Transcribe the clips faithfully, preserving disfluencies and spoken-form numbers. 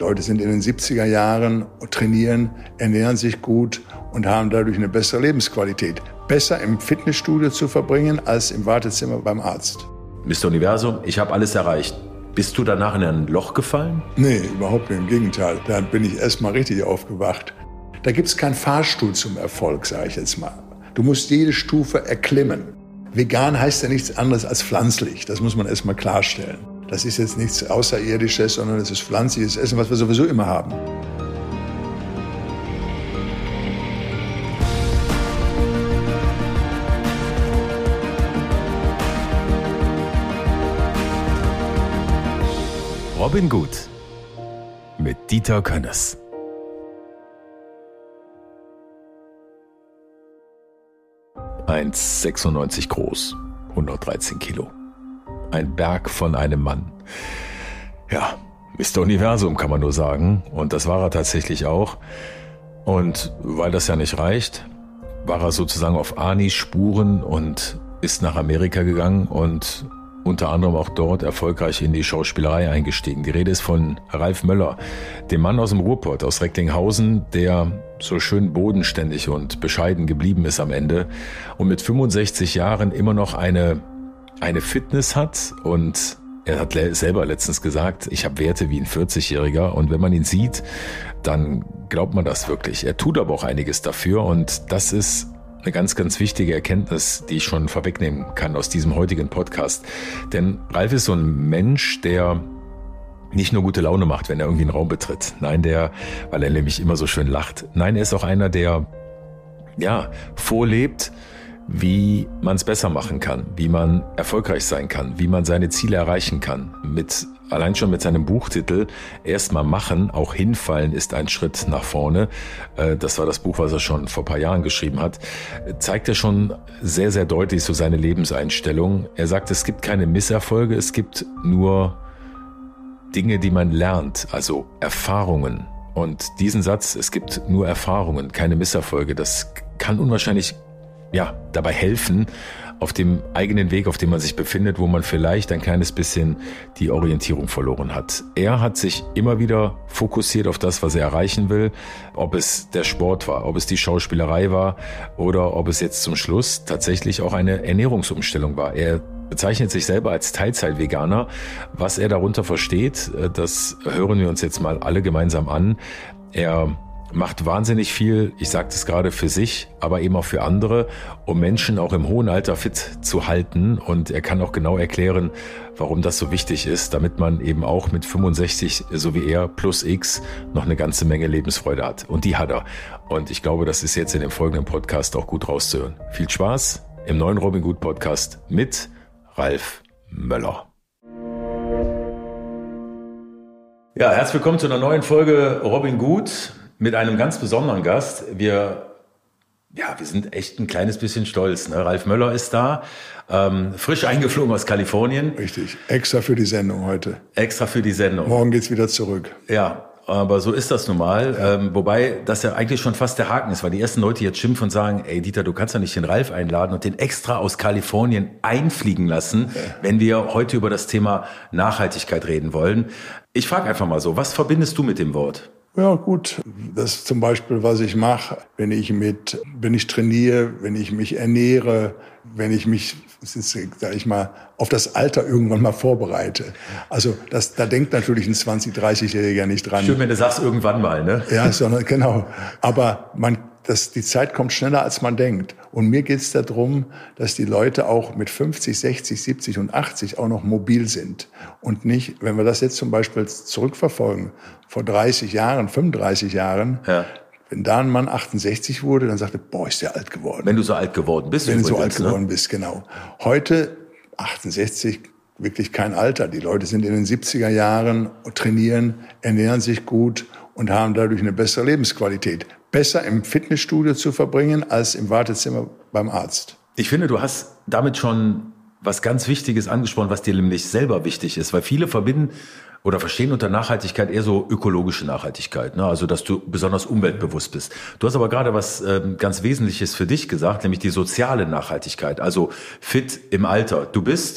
Leute sind in den siebziger Jahren, trainieren, ernähren sich gut und haben dadurch eine bessere Lebensqualität. Besser im Fitnessstudio zu verbringen, als im Wartezimmer beim Arzt. Mister Universum, ich habe alles erreicht. Bist du danach in ein Loch gefallen? Nee, überhaupt nicht. Im Gegenteil. Da bin ich erst mal richtig aufgewacht. Da gibt's keinen Fahrstuhl zum Erfolg, sage ich jetzt mal. Du musst jede Stufe erklimmen. Vegan heißt ja nichts anderes als pflanzlich. Das muss man erst mal klarstellen. Das ist jetzt nichts Außerirdisches, sondern es ist pflanzliches Essen, was wir sowieso immer haben. Robin Gut mit Dieter Könnes. eins Komma sechsundneunzig groß, hundertdreizehn Kilo. Ein Berg von einem Mann. Ja, Mister Universum kann man nur sagen. Und das war er tatsächlich auch. Und weil das ja nicht reicht, war er sozusagen auf Arnis Spuren und ist nach Amerika gegangen und unter anderem auch dort erfolgreich in die Schauspielerei eingestiegen. Die Rede ist von Ralf Möller, dem Mann aus dem Ruhrpott, aus Recklinghausen, der so schön bodenständig und bescheiden geblieben ist am Ende und mit fünfundsechzig Jahren immer noch eine, eine Fitness hat. Und er hat selber letztens gesagt, ich habe Werte wie ein vierzigjähriger. Und wenn man ihn sieht, dann glaubt man das wirklich. Er tut aber auch einiges dafür und das ist eine ganz, ganz wichtige Erkenntnis, die ich schon vorwegnehmen kann aus diesem heutigen Podcast. Denn Ralf ist so ein Mensch, der nicht nur gute Laune macht, wenn er irgendwie einen Raum betritt. Nein, der, weil er nämlich immer so schön lacht. Nein, er ist auch einer, der, ja, vorlebt, wie man es besser machen kann, wie man erfolgreich sein kann, wie man seine Ziele erreichen kann. Mit allein schon mit seinem Buchtitel Erstmal machen, auch hinfallen ist ein Schritt nach vorne. Das war das Buch, was er schon vor ein paar Jahren geschrieben hat. Zeigt er schon sehr, sehr deutlich so seine Lebenseinstellung. Er sagt, es gibt keine Misserfolge, es gibt nur Dinge, die man lernt, also Erfahrungen. Und diesen Satz, es gibt nur Erfahrungen, keine Misserfolge, das kann unwahrscheinlich ja, dabei helfen, auf dem eigenen Weg, auf dem man sich befindet, wo man vielleicht ein kleines bisschen die Orientierung verloren hat. Er hat sich immer wieder fokussiert auf das, was er erreichen will, ob es der Sport war, ob es die Schauspielerei war oder ob es jetzt zum Schluss tatsächlich auch eine Ernährungsumstellung war. Er bezeichnet sich selber als Teilzeit-Veganer. Was er darunter versteht, das hören wir uns jetzt mal alle gemeinsam an. Er macht wahnsinnig viel, ich sagte es gerade, für sich, aber eben auch für andere, um Menschen auch im hohen Alter fit zu halten. Und er kann auch genau erklären, warum das so wichtig ist, damit man eben auch mit fünfundsechzig, so wie er, plus X, noch eine ganze Menge Lebensfreude hat. Und die hat er. Und ich glaube, das ist jetzt in dem folgenden Podcast auch gut rauszuhören. Viel Spaß im neuen Robin Gut Podcast mit Ralf Möller. Ja, herzlich willkommen zu einer neuen Folge Robin Gut. Mit einem ganz besonderen Gast. Wir, ja, wir sind echt ein kleines bisschen stolz. Ne? Ralf Möller ist da, ähm, frisch eingeflogen aus Kalifornien. Richtig, extra für die Sendung heute. Extra für die Sendung. Morgen geht's wieder zurück. Ja, aber so ist das nun mal. Ja. Ähm, wobei das ja eigentlich schon fast der Haken ist, weil die ersten Leute jetzt schimpfen und sagen, ey Dieter, du kannst ja nicht den Ralf einladen und den extra aus Kalifornien einfliegen lassen, ja, wenn wir heute über das Thema Nachhaltigkeit reden wollen. Ich frage einfach mal so, was verbindest du mit dem Wort? Ja, gut. Das ist zum Beispiel, was ich mache, wenn ich mit, wenn ich trainiere, wenn ich mich ernähre, wenn ich mich, sag ich mal, auf das Alter irgendwann mal vorbereite. Also, das, da denkt natürlich ein zwanzig-, dreißigjähriger nicht dran. Schön, wenn du sagst, irgendwann mal, ne? Ja, sondern, genau. Aber man, das, die Zeit kommt schneller, als man denkt. Und mir geht es darum, dass die Leute auch mit fünfzig, sechzig, siebzig und achtzig auch noch mobil sind. Und nicht, wenn wir das jetzt zum Beispiel zurückverfolgen, vor dreißig Jahren, fünfunddreißig Jahren, ja, wenn da ein Mann achtundsechzig wurde, dann sagte, boah, ist der alt geworden. Wenn du so alt geworden bist. Wenn du so übrigens, alt geworden ne? bist, genau. Heute achtundsechzig, wirklich kein Alter. Die Leute sind in den siebziger Jahren, trainieren, ernähren sich gut und haben dadurch eine bessere Lebensqualität. Besser im Fitnessstudio zu verbringen, als im Wartezimmer beim Arzt. Ich finde, du hast damit schon was ganz Wichtiges angesprochen, was dir nämlich selber wichtig ist. Weil viele verbinden oder verstehen unter Nachhaltigkeit eher so ökologische Nachhaltigkeit, ne? Also, dass du besonders umweltbewusst bist. Du hast aber gerade was ähm, ganz Wesentliches für dich gesagt, nämlich die soziale Nachhaltigkeit, also fit im Alter. Du bist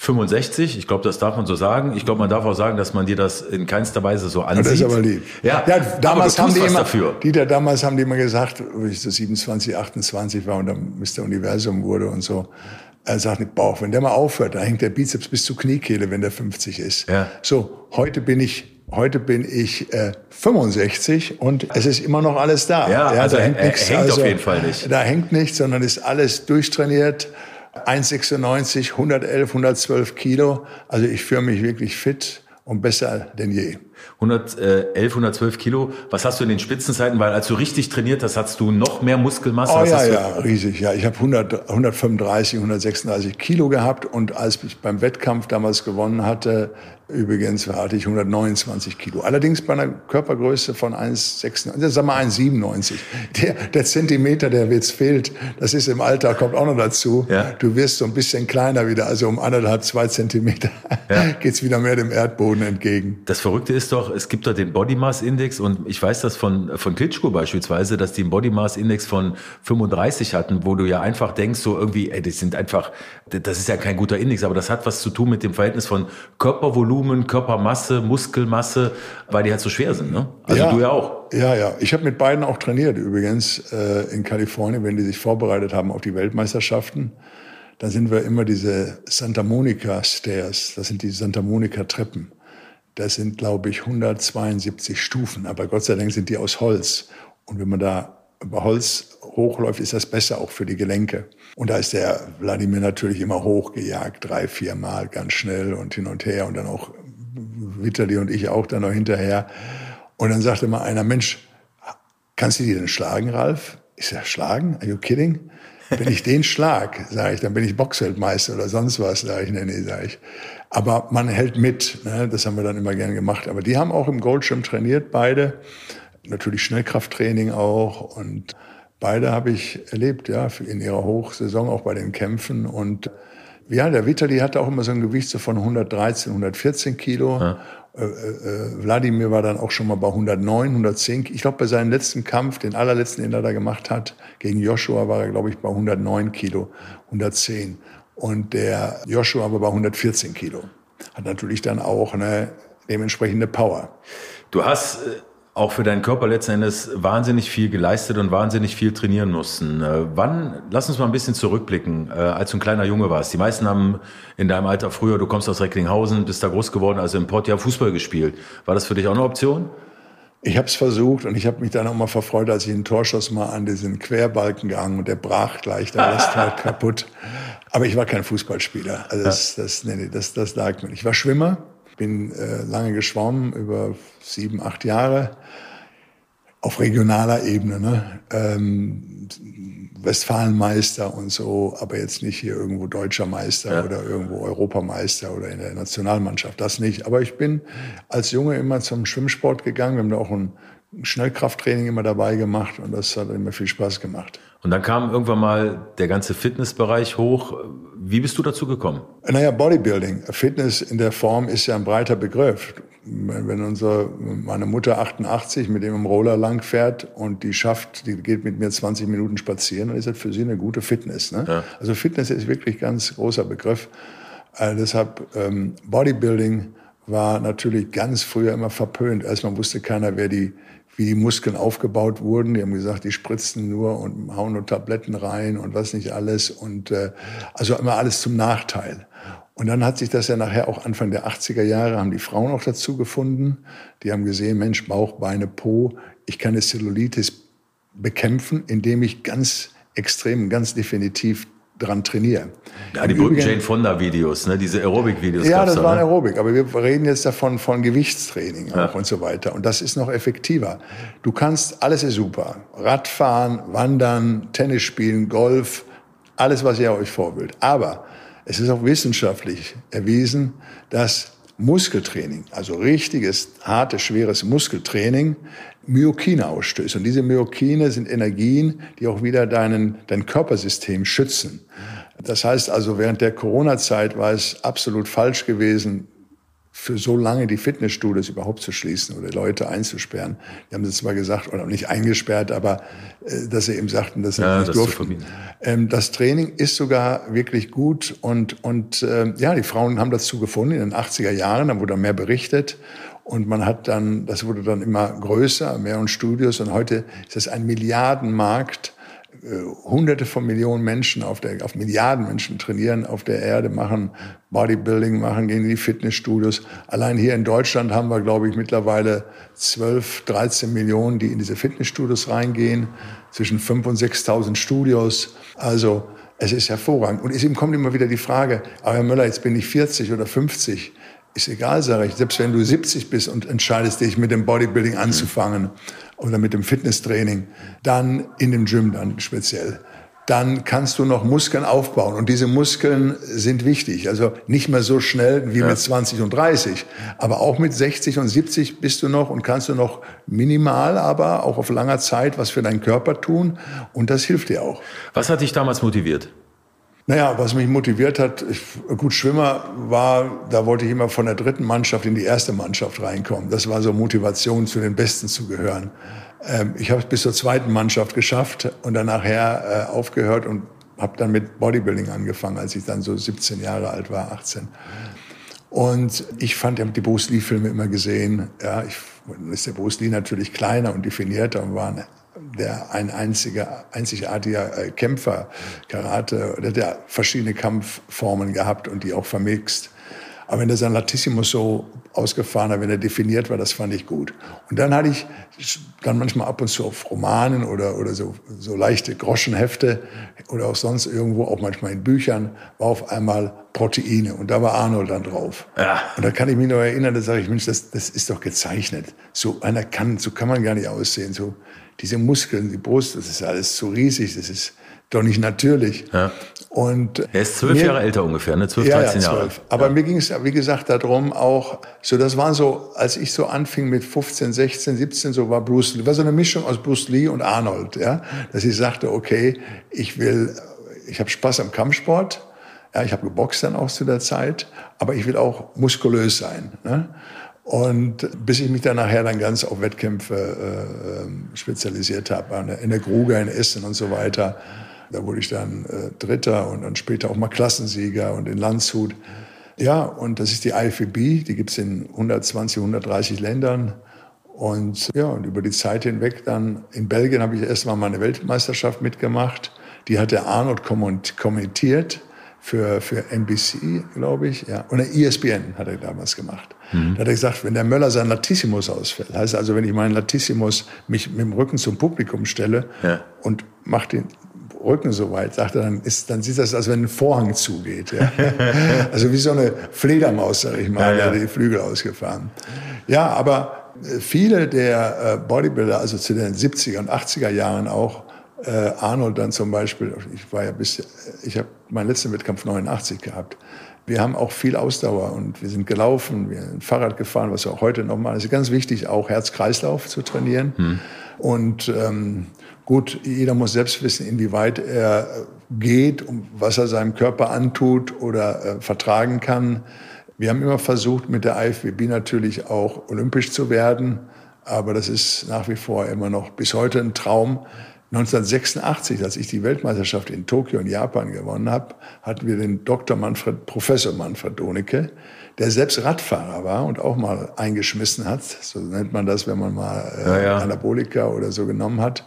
fünfundsechzig, ich glaube, das darf man so sagen. Ich glaube, man darf auch sagen, dass man dir das in keinster Weise so ansieht. Das ist aber lieb. Ja, ja damals haben die immer, dafür. Dieter, damals haben die immer gesagt, wo ich so siebenundzwanzig, achtundzwanzig war und dann Mister Universum wurde und so, er sagt nicht Bauch, wenn der mal aufhört, dann hängt der Bizeps bis zur Kniekehle, wenn der fünfzig ist. Ja. So, heute bin ich Heute bin ich äh, fünfundsechzig und es ist immer noch alles da. Ja, ja also da hängt er, nichts. Er hängt also, auf jeden Fall nicht. Da hängt nichts, sondern ist alles durchtrainiert. eins Komma sechsundneunzig, hundertelf, hundertzwölf Kilo. Also ich fühle mich wirklich fit und besser denn je. hundertelf, hundertzwölf Kilo. Was hast du in den Spitzenzeiten? Weil als du richtig trainiert hast, hast du noch mehr Muskelmasse. Oh Was ja, hast du? ja, riesig. Ja, ich habe hundertfünfunddreißig, hundertsechsunddreißig Kilo gehabt und als ich beim Wettkampf damals gewonnen hatte, übrigens hatte ich hundertneunundzwanzig Kilo. Allerdings bei einer Körpergröße von eins Komma sechsundneunzig, sagen wir eins Komma siebenundneunzig. Der, der Zentimeter, der jetzt fehlt, das ist im Alter, kommt auch noch dazu. Ja. Du wirst so ein bisschen kleiner wieder, also um anderthalb, zwei Zentimeter ja. geht's wieder mehr dem Erdboden entgegen. Das Verrückte ist doch, es gibt da den Body Mass Index und ich weiß das von, von Klitschko beispielsweise, dass die einen Body Mass Index von fünfunddreißig hatten, wo du ja einfach denkst, so irgendwie, ey, das sind einfach, das ist ja kein guter Index, aber das hat was zu tun mit dem Verhältnis von Körpervolumen, Körpermasse, Muskelmasse, weil die halt so schwer sind, ne? Also ja, du ja auch. Ja, ja. Ich habe mit beiden auch trainiert übrigens äh, in Kalifornien, wenn die sich vorbereitet haben auf die Weltmeisterschaften. Dann sind wir immer diese Santa Monica Stairs, das sind die Santa Monica Treppen. Das sind, glaube ich, hundertzweiundsiebzig Stufen, aber Gott sei Dank sind die aus Holz. Und wenn man da über Holz hochläuft, ist das besser auch für die Gelenke. Und da ist der Wladimir natürlich immer hochgejagt, drei, vier Mal ganz schnell und hin und her und dann auch Vitali und ich auch dann noch hinterher. Und dann sagte mal einer, Mensch, kannst du die denn schlagen, Ralf? Ich sag, schlagen? Are you kidding? Wenn ich den schlag, sage ich, dann bin ich Boxweltmeister oder sonst was, sage ich, nee, nee, sage ich. Aber man hält mit, ne? Das haben wir dann immer gern gemacht. Aber die haben auch im Goldschirm trainiert, beide. Natürlich Schnellkrafttraining auch und beide habe ich erlebt, ja, in ihrer Hochsaison, auch bei den Kämpfen. Und ja, der Vitali hatte auch immer so ein Gewicht so von hundertdreizehn, hundertvierzehn Kilo. Ja. Äh, äh, Wladimir war dann auch schon mal bei hundertneun, hundertzehn. Ich glaube, bei seinem letzten Kampf, den allerletzten, den er da gemacht hat, gegen Joshua, war er, glaube ich, bei hundertneun Kilo, hundertzehn. Und der Joshua war bei hundertvierzehn Kilo. Hat natürlich dann auch eine dementsprechende Power. Du hast auch für deinen Körper letzten Endes wahnsinnig viel geleistet und wahnsinnig viel trainieren mussten. Äh, wann, lass uns mal ein bisschen zurückblicken, äh, als du ein kleiner Junge warst. Die meisten haben in deinem Alter früher, du kommst aus Recklinghausen, bist da groß geworden, also im Pott ja Fußball gespielt. War das für dich auch eine Option? Ich habe es versucht und ich habe mich dann auch mal verfreut, als ich einen Torschuss mal an diesen Querbalken gehangen und der brach gleich, da war das Tor kaputt. Aber ich war kein Fußballspieler, also das, das, nee, nee, das, das lag mir nicht. Ich war Schwimmer. Bin äh, lange geschwommen, über sieben, acht Jahre, auf regionaler Ebene, ne? ähm, Westfalenmeister und so, aber jetzt nicht hier irgendwo deutscher Meister ja. oder irgendwo Europameister oder in der Nationalmannschaft, das nicht. Aber ich bin als Junge immer zum Schwimmsport gegangen, wir haben da auch ein Schnellkrafttraining immer dabei gemacht und das hat immer viel Spaß gemacht. Und dann kam irgendwann mal der ganze Fitnessbereich hoch. Wie bist du dazu gekommen? Naja, Bodybuilding. Fitness in der Form ist ja ein breiter Begriff. Wenn unsere, meine Mutter achtundachtzig mit dem im Roller lang fährt und die schafft, die geht mit mir zwanzig Minuten spazieren, dann ist das für sie eine gute Fitness. Ne? Ja. Also Fitness ist wirklich ein ganz großer Begriff. Äh, deshalb ähm, Bodybuilding war natürlich ganz früher immer verpönt. Erstmal wusste keiner, wer die wie die Muskeln aufgebaut wurden. Die haben gesagt, die spritzen nur und hauen nur Tabletten rein und was nicht alles. Und äh, also immer alles zum Nachteil. Und dann hat sich das ja nachher auch Anfang der achtziger Jahre, haben die Frauen auch dazu gefunden. Die haben gesehen, Mensch, Bauch, Beine, Po, ich kann eine Cellulitis bekämpfen, indem ich ganz extrem, ganz definitiv dran trainiere. Ja, die berühmten Jane Fonda-Videos, ne? Diese Aerobic-Videos. Ja, das da, war ne? Aerobic, aber wir reden jetzt davon von Gewichtstraining auch ja. und so weiter. Und das ist noch effektiver. Du kannst, alles ist super. Radfahren, Wandern, Tennis spielen, Golf, alles, was ihr euch vorbildet. Aber es ist auch wissenschaftlich erwiesen, dass Muskeltraining, also richtiges, hartes, schweres Muskeltraining, Myokine ausstößt. Und diese Myokine sind Energien, die auch wieder deinen, dein Körpersystem schützen. Das heißt also, während der Corona-Zeit war es absolut falsch gewesen, für so lange die Fitnessstudios überhaupt zu schließen oder Leute einzusperren. Die haben das zwar gesagt, oder nicht eingesperrt, aber äh, dass sie eben sagten, dass sie ja, nicht das durften. Ähm, das Training ist sogar wirklich gut und, und äh, ja, die Frauen haben dazu gefunden in den achtziger Jahren, da wurde mehr berichtet und man hat dann, das wurde dann immer größer, mehr Studios und heute ist das ein Milliardenmarkt. Hunderte von Millionen Menschen auf der, auf Milliarden Menschen trainieren auf der Erde, machen Bodybuilding, machen, gehen in die Fitnessstudios. Allein hier in Deutschland haben wir, glaube ich, mittlerweile zwölf, dreizehn Millionen, die in diese Fitnessstudios reingehen. Zwischen fünftausend und sechstausend Studios. Also, es ist hervorragend. Und es kommt immer wieder die Frage, aber Herr Möller, jetzt bin ich vierzig oder fünfzig. Ist egal, sage ich. Selbst wenn du siebzig bist und entscheidest dich, mit dem Bodybuilding anzufangen oder mit dem Fitnesstraining, dann in dem Gym dann speziell, dann kannst du noch Muskeln aufbauen. Und diese Muskeln sind wichtig. Also nicht mehr so schnell wie ja. mit zwanzig und dreißig. Aber auch mit sechzig und siebzig bist du noch und kannst du noch minimal, aber auch auf langer Zeit was für deinen Körper tun. Und das hilft dir auch. Was hat dich damals motiviert? Naja, was mich motiviert hat, ich, gut, Schwimmer war, da wollte ich immer von der dritten Mannschaft in die erste Mannschaft reinkommen. Das war so Motivation, zu den Besten zu gehören. Ähm, ich habe es bis zur zweiten Mannschaft geschafft und dann nachher äh, aufgehört und habe dann mit Bodybuilding angefangen, als ich dann so siebzehn Jahre alt war, achtzehn. Und ich fand, ich habe die Bruce Lee-Filme immer gesehen. Ja, ich, ist der Bruce Lee natürlich kleiner und definierter und war eine der ein einziger, einzigartiger äh, Kämpfer, Karate, der hat verschiedene Kampfformen gehabt und die auch vermixt. Aber wenn er sein Latissimus so ausgefahren hat, wenn er definiert war, das fand ich gut. Und dann hatte ich dann manchmal ab und zu auf Romanen oder, oder so, so leichte Groschenhefte oder auch sonst irgendwo, auch manchmal in Büchern, war auf einmal Proteine. Und da war Arnold dann drauf. Ja. Und da kann ich mich noch erinnern, da sage ich, Mensch, das, das ist doch gezeichnet. So einer kann, so kann man gar nicht aussehen. So, diese Muskeln, die Brust, das ist alles so riesig, das ist doch nicht natürlich. Ja. Und er ist zwölf Jahre älter ungefähr, ne? zwölf, ja, dreizehn ja, Jahre. Aber ja. mir ging es, wie gesagt, darum auch, so das waren so, als ich so anfing mit fünfzehn, sechzehn, siebzehn, so war Bruce Lee, war so eine Mischung aus Bruce Lee und Arnold, ja, dass ich sagte, okay, ich will, ich habe Spaß am Kampfsport, ja, ich habe geboxt dann auch zu der Zeit, aber ich will auch muskulös sein, ne? Und bis ich mich dann nachher dann ganz auf Wettkämpfe äh, spezialisiert habe, in der Gruger, in Essen und so weiter. Da wurde ich dann äh, Dritter und dann später auch mal Klassensieger und in Landshut. Ja, und das ist die I F B B, die gibt's in hundertzwanzig, hundertdreißig Ländern. Und ja, und über die Zeit hinweg dann, in Belgien habe ich erst mal meine Weltmeisterschaft mitgemacht. Die hat der Arnold kommentiert für, für N B C, glaube ich. Ja. Und der E S P N hat er damals gemacht. Mhm. Da hat er gesagt, wenn der Möller sein Latissimus ausfällt, heißt also, wenn ich meinen Latissimus mich mit dem Rücken zum Publikum stelle ja. und mache den Rücken so weit, sagt er, dann, ist, dann sieht das, als wenn ein Vorhang zugeht. Ja. Also wie so eine Fledermaus, sag ich mal, ja, ja. die Flügel ausgefahren. Ja, aber viele der Bodybuilder, also zu den siebziger und achtziger Jahren auch, äh, Arnold dann zum Beispiel, ich war ja bis, ich habe meinen letzten Wettkampf neunundachtzig gehabt. Wir haben auch viel Ausdauer und wir sind gelaufen, wir sind Fahrrad gefahren, was wir auch heute noch machen. Es ist ganz wichtig, auch Herz-Kreislauf zu trainieren. Hm. Und ähm, gut, jeder muss selbst wissen, inwieweit er geht, um was er seinem Körper antut oder äh, vertragen kann. Wir haben immer versucht, mit der I F B B natürlich auch olympisch zu werden. Aber das ist nach wie vor immer noch bis heute ein Traum. neunzehnhundertsechsundachtzig, als ich die Weltmeisterschaft in Tokio in Japan gewonnen habe, hatten wir den Doktor Manfred, Professor Manfred Donecke, der selbst Radfahrer war und auch mal eingeschmissen hat. So nennt man das, wenn man mal äh, ja, ja. Anabolika oder so genommen hat.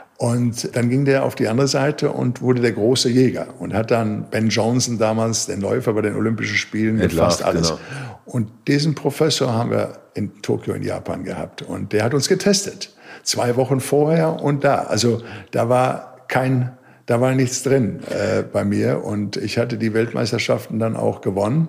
Und dann ging der auf die andere Seite und wurde der große Jäger und hat dann Ben Johnson damals, den Läufer bei den Olympischen Spielen, mit fast alles. Genau. Und diesen Professor haben wir in Tokio in Japan gehabt und der hat uns getestet. Zwei Wochen vorher und da. Also da war kein, da war nichts drin äh, bei mir. Und ich hatte die Weltmeisterschaften dann auch gewonnen.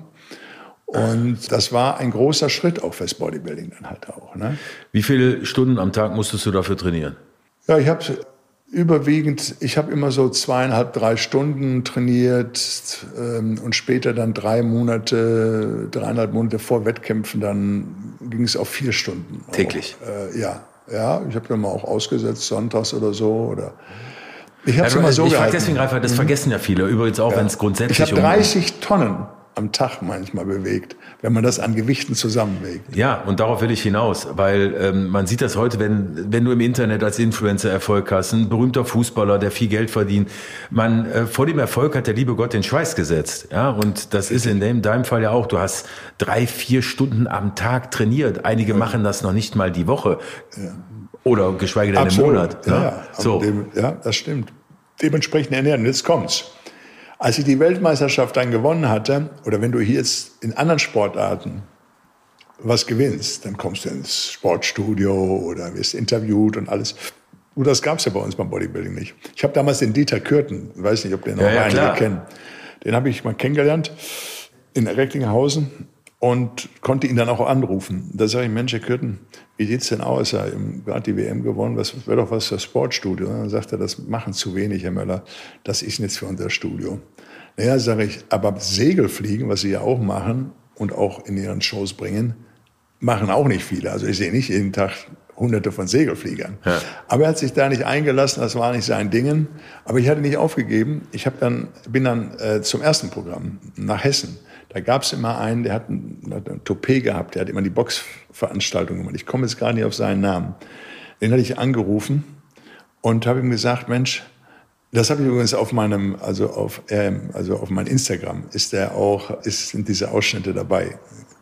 Und das war ein großer Schritt auch fürs Bodybuilding dann halt auch. Ne? Wie viele Stunden am Tag musstest du dafür trainieren? Ja, ich habe überwiegend, ich habe immer so zweieinhalb, drei Stunden trainiert ähm, und später dann drei Monate, dreieinhalb Monate vor Wettkämpfen, dann ging es auf vier Stunden. Täglich? Auch, äh, ja. Ja, ich habe ja mal auch ausgesetzt, sonntags oder so. Oder ich habe es ja, immer so ich gehalten. Ich frage deswegen, Ralf, das mhm. vergessen ja viele. Übrigens auch, ja. wenn es grundsätzlich... Ich habe dreißig um Tonnen am Tag manchmal bewegt, wenn man das an Gewichten zusammenwegt. Ja, und darauf will ich hinaus, weil ähm, man sieht das heute, wenn wenn du im Internet als Influencer Erfolg hast, ein berühmter Fußballer, der viel Geld verdient, man äh, vor dem Erfolg hat der liebe Gott den Schweiß gesetzt, ja, und das ist in dem, deinem Fall ja auch, du hast drei, vier Stunden am Tag trainiert, einige ja. machen das noch nicht mal die Woche ja. oder geschweige denn Absolut. im Monat. Ja, ja. ja. So. Dem, ja, das stimmt. Dementsprechend ernähren, und jetzt kommt's. Als ich die Weltmeisterschaft dann gewonnen hatte, oder wenn du hier jetzt in anderen Sportarten was gewinnst, dann kommst du ins Sportstudio oder wirst interviewt und alles. Und das gab's ja bei uns beim Bodybuilding nicht. Ich habe damals den Dieter Kürten, ich weiß nicht, ob den noch ja, einige ja, kennen, den habe ich mal kennengelernt in Recklinghausen und konnte ihn dann auch anrufen. Da sage ich, Mensch, Herr Kürten, wie sieht's denn aus? Er hat gerade die W M gewonnen, was wäre doch was für das Sportstudio? Und dann sagt er, das machen zu wenig, Herr Möller, das ist nichts für unser Studio. Naja, sage ich, aber Segelfliegen, was Sie ja auch machen und auch in Ihren Shows bringen, machen auch nicht viele. Also ich sehe nicht jeden Tag Hunderte von Segelfliegern. Ja. Aber er hat sich da nicht eingelassen, das war nicht sein Ding. Aber ich hatte nicht aufgegeben. Ich hab dann, bin dann äh, zum ersten Programm nach Hessen. Da gab es immer einen, der hat ein, hat ein Toupet gehabt, der hat immer die Boxveranstaltung gemacht. Ich komme jetzt gar nicht auf seinen Namen. Den hatte ich angerufen und habe ihm gesagt, Mensch, das habe ich übrigens auf meinem, also auf, äh, also auf meinem Instagram, ist der auch, ist, sind diese Ausschnitte dabei.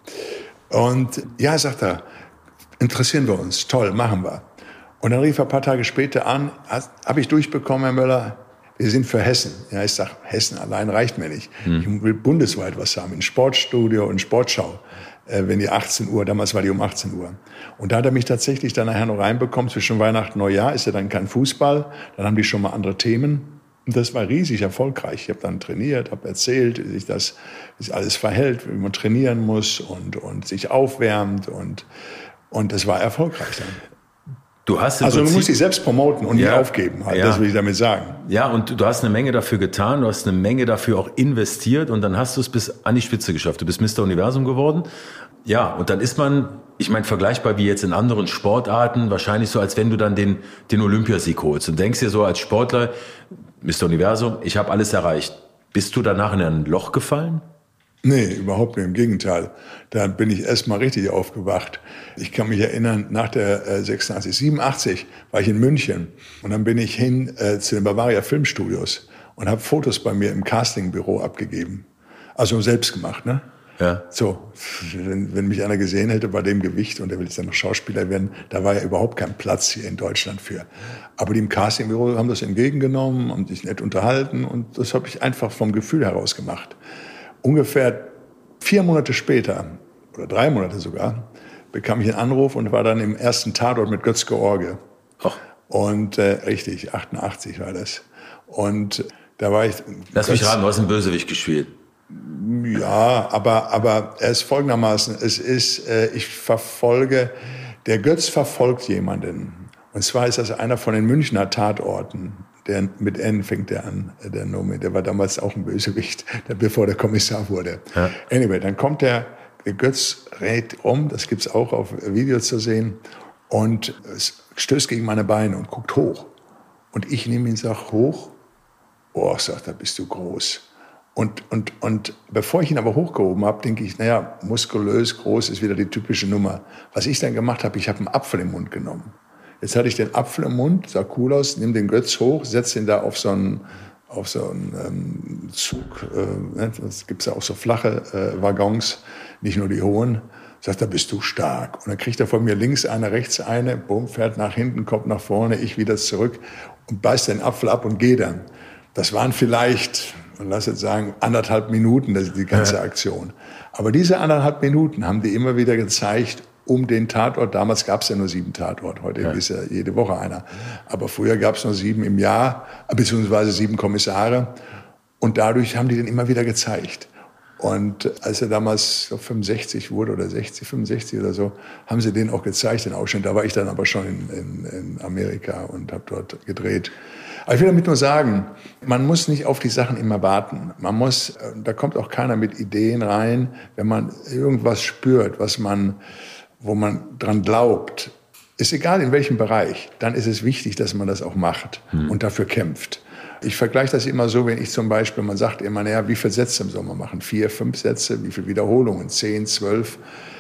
Und ja, sagt er, interessieren wir uns, toll, machen wir. Und dann rief er ein paar Tage später an, habe ich durchbekommen, Herr Möller, wir sind für Hessen. Ja, ich sage, Hessen allein reicht mir nicht. Hm. Ich will bundesweit was haben, ein Sportstudio und Sportschau, äh, wenn die achtzehn Uhr, damals war die um achtzehn Uhr. Und da hat er mich tatsächlich dann nachher noch reinbekommen, zwischen Weihnachten und Neujahr ist ja dann kein Fußball, dann haben die schon mal andere Themen. Und das war riesig erfolgreich. Ich habe dann trainiert, habe erzählt, wie sich das wie sich alles verhält, wie man trainieren muss und, und sich aufwärmt und, und das war erfolgreich dann. Du hast im also Prinzip, du musst dich selbst promoten und ja, nie aufgeben, halt, ja. das will ich damit sagen. Ja, und du hast eine Menge dafür getan, du hast eine Menge dafür auch investiert und dann hast du es bis an die Spitze geschafft. Du bist Mister Universum geworden. Ja, und dann ist man, ich meine, vergleichbar wie jetzt in anderen Sportarten, wahrscheinlich so, als wenn du dann den, den Olympiasieg holst und denkst dir so als Sportler, Mister Universum, ich habe alles erreicht. Bist du danach in ein Loch gefallen? Nee, überhaupt nicht, im Gegenteil. Da bin ich erst mal richtig aufgewacht. Ich kann mich erinnern, nach der äh, sechsundachtzig, siebenundachtzig war ich in München und dann bin ich hin äh, zu den Bavaria Filmstudios und habe Fotos bei mir im Castingbüro abgegeben. Also selbst gemacht, ne? Ja. So, wenn, wenn mich einer gesehen hätte bei dem Gewicht und der will jetzt dann noch Schauspieler werden, da war ja überhaupt kein Platz hier in Deutschland für. Aber die im Castingbüro haben das entgegengenommen, haben sich nett unterhalten und das habe ich einfach vom Gefühl heraus gemacht. Ungefähr vier Monate später, oder drei Monate sogar, bekam ich einen Anruf und war dann im ersten Tatort mit Götz George. Oh. Und äh, richtig, achtundachtzig war das. Und da war ich... Lass Götz, mich raten, du hast einen Bösewicht gespielt. Ja, aber, aber es ist folgendermaßen, es ist, äh, ich verfolge, der Götz verfolgt jemanden. Und zwar ist das einer von den Münchner Tatorten. Der, mit N fängt der an, der Nomi, der war damals auch ein Bösewicht, der, bevor der Kommissar wurde. Ja. Anyway, dann kommt der, der Götz rät um, das gibt's auch auf Video zu sehen, und es stößt gegen meine Beine und guckt hoch. Und ich nehme ihn, sag hoch, oh, sagt er, bist du groß. Und, und, und bevor ich ihn aber hochgehoben habe, denke ich, naja, muskulös, groß ist wieder die typische Nummer. Was ich dann gemacht habe, ich habe einen Apfel im Mund genommen. Jetzt hatte ich den Apfel im Mund, sah cool aus, nimm den Götz hoch, setz ihn da auf so einen, auf so einen ähm, Zug. Äh, es gibt ja auch so flache äh, Waggons, nicht nur die hohen. Sagt, da bist du stark. Und dann kriegt er von mir links eine, rechts eine, bumm, fährt nach hinten, kommt nach vorne, ich wieder zurück und beißt den Apfel ab und geht dann. Das waren vielleicht, man lass jetzt sagen, anderthalb Minuten, das ist die ganze Aktion. Aber diese anderthalb Minuten haben die immer wieder gezeigt, um den Tatort. Damals gab es ja nur sieben Tatort, heute ja. ist ja jede Woche einer. Aber früher gab es nur sieben im Jahr, beziehungsweise sieben Kommissare. Und dadurch haben die den immer wieder gezeigt. Und als er damals glaub, fünfundsechzig wurde oder sechzig, fünfundsechzig oder so, haben sie den auch gezeigt, den Ausschnitt. Da war ich dann aber schon in, in, in Amerika und habe dort gedreht. Aber ich will damit nur sagen, man muss nicht auf die Sachen immer warten. Man muss, da kommt auch keiner mit Ideen rein, wenn man irgendwas spürt, was man, wo man dran glaubt, ist egal in welchem Bereich, dann ist es wichtig, dass man das auch macht hm. und dafür kämpft. Ich vergleiche das immer so, wenn ich zum Beispiel, man sagt immer, naja, wie viele Sätze soll man machen? Vier, fünf Sätze, wie viele Wiederholungen? Zehn, zwölf?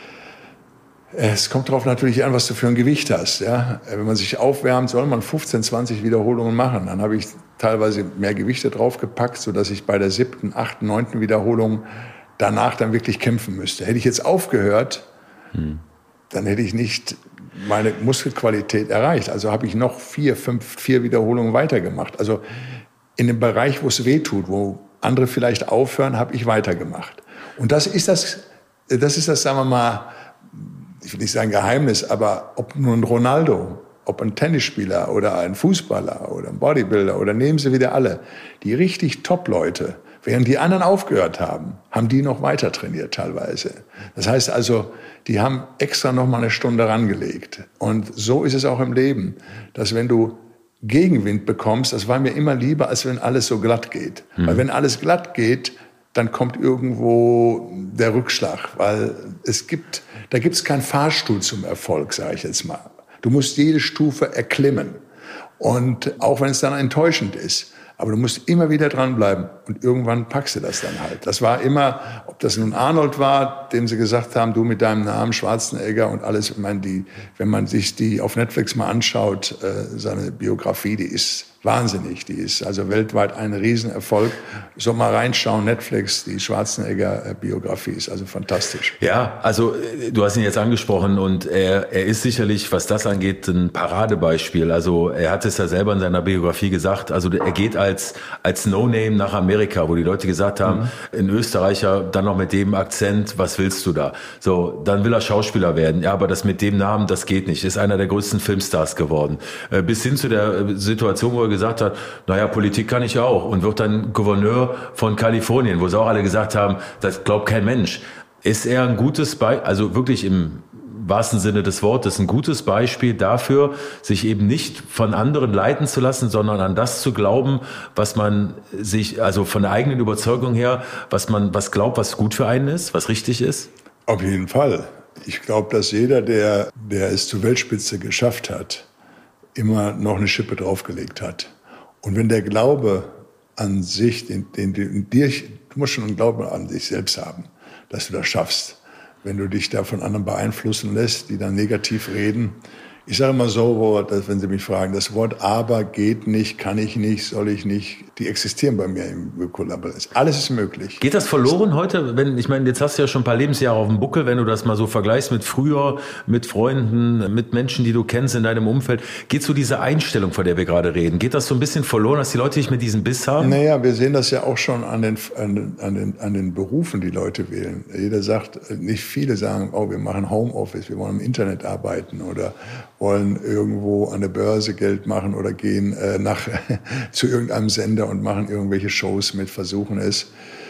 Es kommt darauf natürlich an, was du für ein Gewicht hast. Ja? Wenn man sich aufwärmt, soll man fünfzehn, zwanzig Wiederholungen machen. Dann habe ich teilweise mehr Gewichte draufgepackt, sodass ich bei der siebten, achten, neunten Wiederholung danach dann wirklich kämpfen müsste. Hätte ich jetzt aufgehört, hm. dann hätte ich nicht meine Muskelqualität erreicht. Also habe ich noch vier, fünf, vier Wiederholungen weitergemacht. Also in dem Bereich, wo es weh tut, wo andere vielleicht aufhören, habe ich weitergemacht. Und das ist das, das ist das, sagen wir mal, ich will nicht sagen Geheimnis, aber ob nur ein Ronaldo, ob ein Tennisspieler oder ein Fußballer oder ein Bodybuilder oder nehmen Sie wieder alle, die richtig Top-Leute, während die anderen aufgehört haben, haben die noch weiter trainiert teilweise. Das heißt also, die haben extra noch mal eine Stunde rangelegt. Und so ist es auch im Leben, dass wenn du Gegenwind bekommst, das war mir immer lieber, als wenn alles so glatt geht. Mhm. Weil wenn alles glatt geht, dann kommt irgendwo der Rückschlag, weil es gibt, da gibt es keinen Fahrstuhl zum Erfolg, sage ich jetzt mal. Du musst jede Stufe erklimmen und auch wenn es dann enttäuschend ist, aber du musst immer wieder dranbleiben und irgendwann packst du das dann halt. Das war immer, ob das nun Arnold war, dem sie gesagt haben, du mit deinem Namen Schwarzenegger und alles. Ich meine, die, wenn man sich die auf Netflix mal anschaut, äh, seine Biografie, die ist wahnsinnig. Die ist also weltweit ein Riesenerfolg. Soll mal reinschauen, Netflix, die Schwarzenegger-Biografie ist also fantastisch. Ja, also du hast ihn jetzt angesprochen und er, er ist sicherlich, was das angeht, ein Paradebeispiel. Also er hat es ja selber in seiner Biografie gesagt, also er geht als, als No-Name nach Amerika, wo die Leute gesagt haben, mhm. ein Österreicher, dann noch mit dem Akzent, was willst du da? So, dann will er Schauspieler werden. Ja, aber das mit dem Namen, das geht nicht. Ist einer der größten Filmstars geworden. Bis hin zu der Situation, wo er gesagt hat, naja, Politik kann ich ja auch und wird dann Gouverneur von Kalifornien, wo sie auch alle gesagt haben, das glaubt kein Mensch. Ist er ein gutes Beispiel, also wirklich im wahrsten Sinne des Wortes, ein gutes Beispiel dafür, sich eben nicht von anderen leiten zu lassen, sondern an das zu glauben, was man sich, also von der eigenen Überzeugung her, was man, was glaubt, was gut für einen ist, was richtig ist? Auf jeden Fall. Ich glaube, dass jeder, der, der es zur Weltspitze geschafft hat, immer noch eine Schippe draufgelegt hat. Und wenn der Glaube an sich, den, den, den dir, du musst schon einen Glauben an dich selbst haben, dass du das schaffst. Wenn du dich da von anderen beeinflussen lässt, die dann negativ reden. Ich sage immer so, wenn Sie mich fragen, das Wort aber geht nicht, kann ich nicht, soll ich nicht, die existieren bei mir im Vokabular. Alles ist möglich. Geht das verloren heute? Wenn, ich meine, jetzt hast du ja schon ein paar Lebensjahre auf dem Buckel, wenn du das mal so vergleichst mit früher, mit Freunden, mit Menschen, die du kennst in deinem Umfeld. Geht so diese Einstellung, von der wir gerade reden, geht das so ein bisschen verloren, dass die Leute nicht mehr diesen Biss haben? Naja, wir sehen das ja auch schon an den, an den, an den, an den Berufen, die Leute wählen. Jeder sagt, nicht viele sagen, oh, wir machen Homeoffice, wir wollen im Internet arbeiten oder wollen irgendwo an der Börse Geld machen oder gehen äh, nach, zu irgendeinem Sender und machen irgendwelche Shows mit, versuchen es.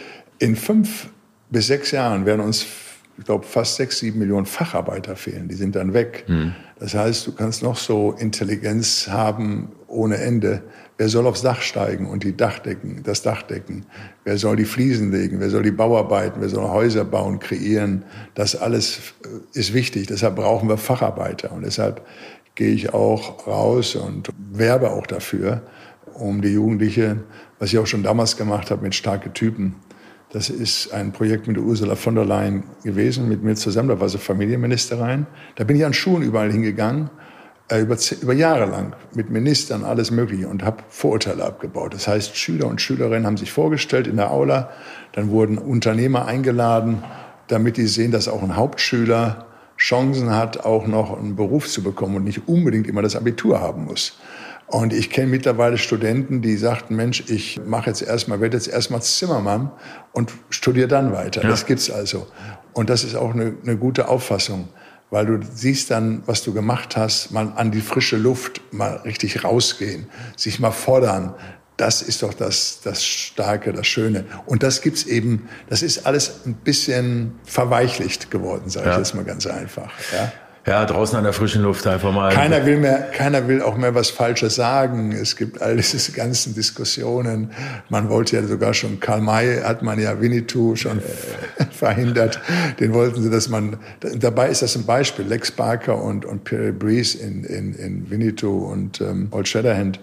In fünf bis sechs Jahren werden uns, ich glaube, fast sechs, sieben Millionen Facharbeiter fehlen. Die sind dann weg. Mhm. Das heißt, du kannst noch so Intelligenz haben ohne Ende. Wer soll aufs Dach steigen und die Dachdecken, das Dach decken? Wer soll die Fliesen legen? Wer soll die Bauarbeiten? Wer soll Häuser bauen, kreieren? Das alles ist wichtig. Deshalb brauchen wir Facharbeiter. Und deshalb gehe ich auch raus und werbe auch dafür, um die Jugendlichen, was ich auch schon damals gemacht habe mit Starke Typen. Das ist ein Projekt mit Ursula von der Leyen gewesen, mit mir zusammen. Da war sie Familienministerin. Da bin ich an Schulen überall hingegangen, äh, über, über Jahre lang, mit Ministern, alles Mögliche, und habe Vorurteile abgebaut. Das heißt, Schüler und Schülerinnen haben sich vorgestellt in der Aula. Dann wurden Unternehmer eingeladen, damit die sehen, dass auch ein Hauptschüler Chancen hat, auch noch einen Beruf zu bekommen und nicht unbedingt immer das Abitur haben muss. Und ich kenne mittlerweile Studenten, die sagten, Mensch, ich mache jetzt erstmal, werde jetzt erstmal Zimmermann und studiere dann weiter. Ja. Das gibt's also. Und das ist auch eine, eine gute Auffassung, weil du siehst dann, was du gemacht hast, mal an die frische Luft, mal richtig rausgehen, sich mal fordern. Das ist doch das, das Starke, das Schöne. Und das gibt's eben, das ist alles ein bisschen verweichlicht geworden, sage ja. ich jetzt mal ganz einfach. Ja. Ja, draußen an der frischen Luft einfach mal. Keiner will mehr, keiner will auch mehr was Falsches sagen. Es gibt all diese ganzen Diskussionen. Man wollte ja sogar schon, Karl May hat man ja Winnetou schon äh, verhindert. Den wollten sie, dass man, dabei ist das ein Beispiel. Lex Barker und, und Pierre Brice in, in, in Winnetou und ähm, Old Shatterhand.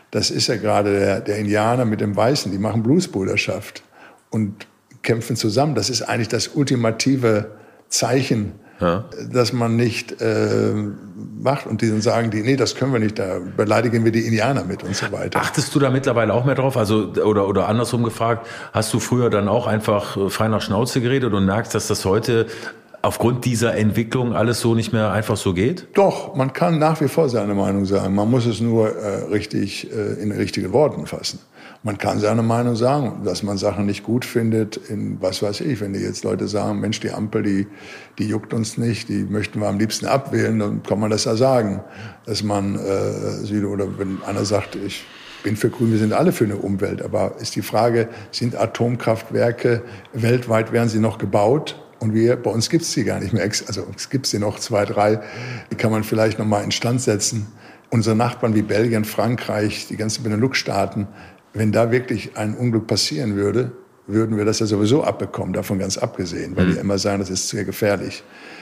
Das ist ja gerade der, der Indianer mit dem Weißen, die machen Blutsbruderschaft und kämpfen zusammen. Das ist eigentlich das ultimative Zeichen, ja. dass man nicht äh, macht. Und die dann sagen, die, nee, das können wir nicht, da beleidigen wir die Indianer mit und so weiter. Achtest du da mittlerweile auch mehr drauf? Also, oder, oder andersrum gefragt, hast du früher dann auch einfach frei nach Schnauze geredet und merkst, dass das heute aufgrund dieser Entwicklung alles so nicht mehr einfach so geht? Doch, man kann nach wie vor seine Meinung sagen. Man muss es nur äh, richtig äh, in richtigen Worten fassen. Man kann seine Meinung sagen, dass man Sachen nicht gut findet, in was weiß ich, wenn die jetzt Leute sagen, Mensch, die Ampel, die, die juckt uns nicht, die möchten wir am liebsten abwählen, dann kann man das ja sagen. Dass man, äh, oder wenn einer sagt, ich bin für Grün, wir sind alle für eine Umwelt, aber ist die Frage, sind Atomkraftwerke weltweit, werden sie noch gebaut? Und wir, bei uns gibt's die gar nicht mehr. Also es gibt sie noch zwei, drei, die kann man vielleicht noch mal instand setzen. Unsere Nachbarn wie Belgien, Frankreich, die ganzen Benelux-Staaten, wenn da wirklich ein Unglück passieren würde, würden wir das ja sowieso abbekommen, davon ganz abgesehen, weil mhm. die immer sagen, das ist sehr gefährlich.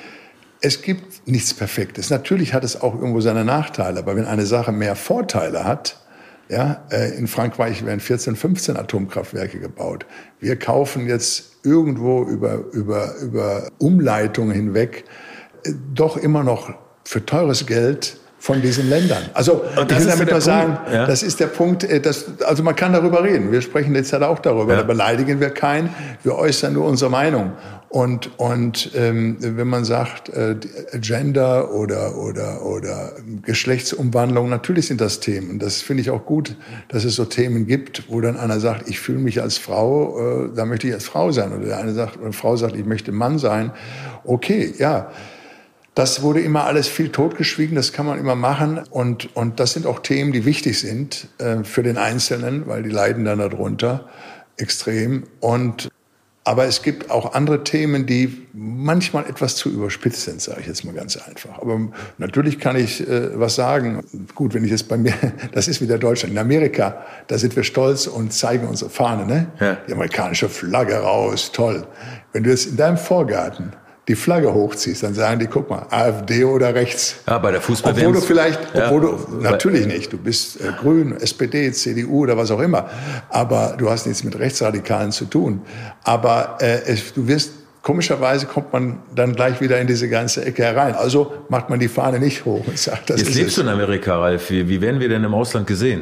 Es gibt nichts Perfektes. Natürlich hat es auch irgendwo seine Nachteile, aber wenn eine Sache mehr Vorteile hat, ja, in Frankreich werden vierzehn, fünfzehn Atomkraftwerke gebaut. Wir kaufen jetzt irgendwo über, über, über Umleitungen hinweg doch immer noch für teures Geld von diesen Ländern. Also ich will damit mal sagen, ja. das ist der Punkt, dass, also man kann darüber reden. Wir sprechen jetzt halt auch darüber. Ja. Da beleidigen wir keinen, wir äußern nur unsere Meinung. Und, und ähm, wenn man sagt, äh, Gender oder, oder, oder Geschlechtsumwandlung, natürlich sind das Themen. Das finde ich auch gut, dass es so Themen gibt, wo dann einer sagt, ich fühle mich als Frau, äh, da möchte ich als Frau sein. Oder der eine sagt, eine Frau sagt, ich möchte Mann sein. Okay, ja. Das wurde immer alles viel totgeschwiegen, das kann man immer machen. Und, und das sind auch Themen, die wichtig sind äh, für den Einzelnen, weil die leiden dann darunter extrem. Und, aber es gibt auch andere Themen, die manchmal etwas zu überspitzt sind, sage ich jetzt mal ganz einfach. Aber natürlich kann ich äh, was sagen. Gut, wenn ich jetzt bei mir, das ist wieder Deutschland. In Amerika, da sind wir stolz und zeigen unsere Fahne, ne? Ja. Die amerikanische Flagge raus, toll. Wenn du jetzt in deinem Vorgarten die Flagge hochziehst, dann sagen die, guck mal, AfD oder rechts. Ja, bei der Fußball-W M. Obwohl du vielleicht, obwohl ja, du, natürlich nicht, du bist äh, Grün, S P D, C D U oder was auch immer, aber du hast nichts mit Rechtsradikalen zu tun. Aber äh, es, du wirst, komischerweise kommt man dann gleich wieder in diese ganze Ecke herein. Also macht man die Fahne nicht hoch und sagt, das Jetzt ist lebst es. du in Amerika, Ralf. Wie, wie werden wir denn im Ausland gesehen?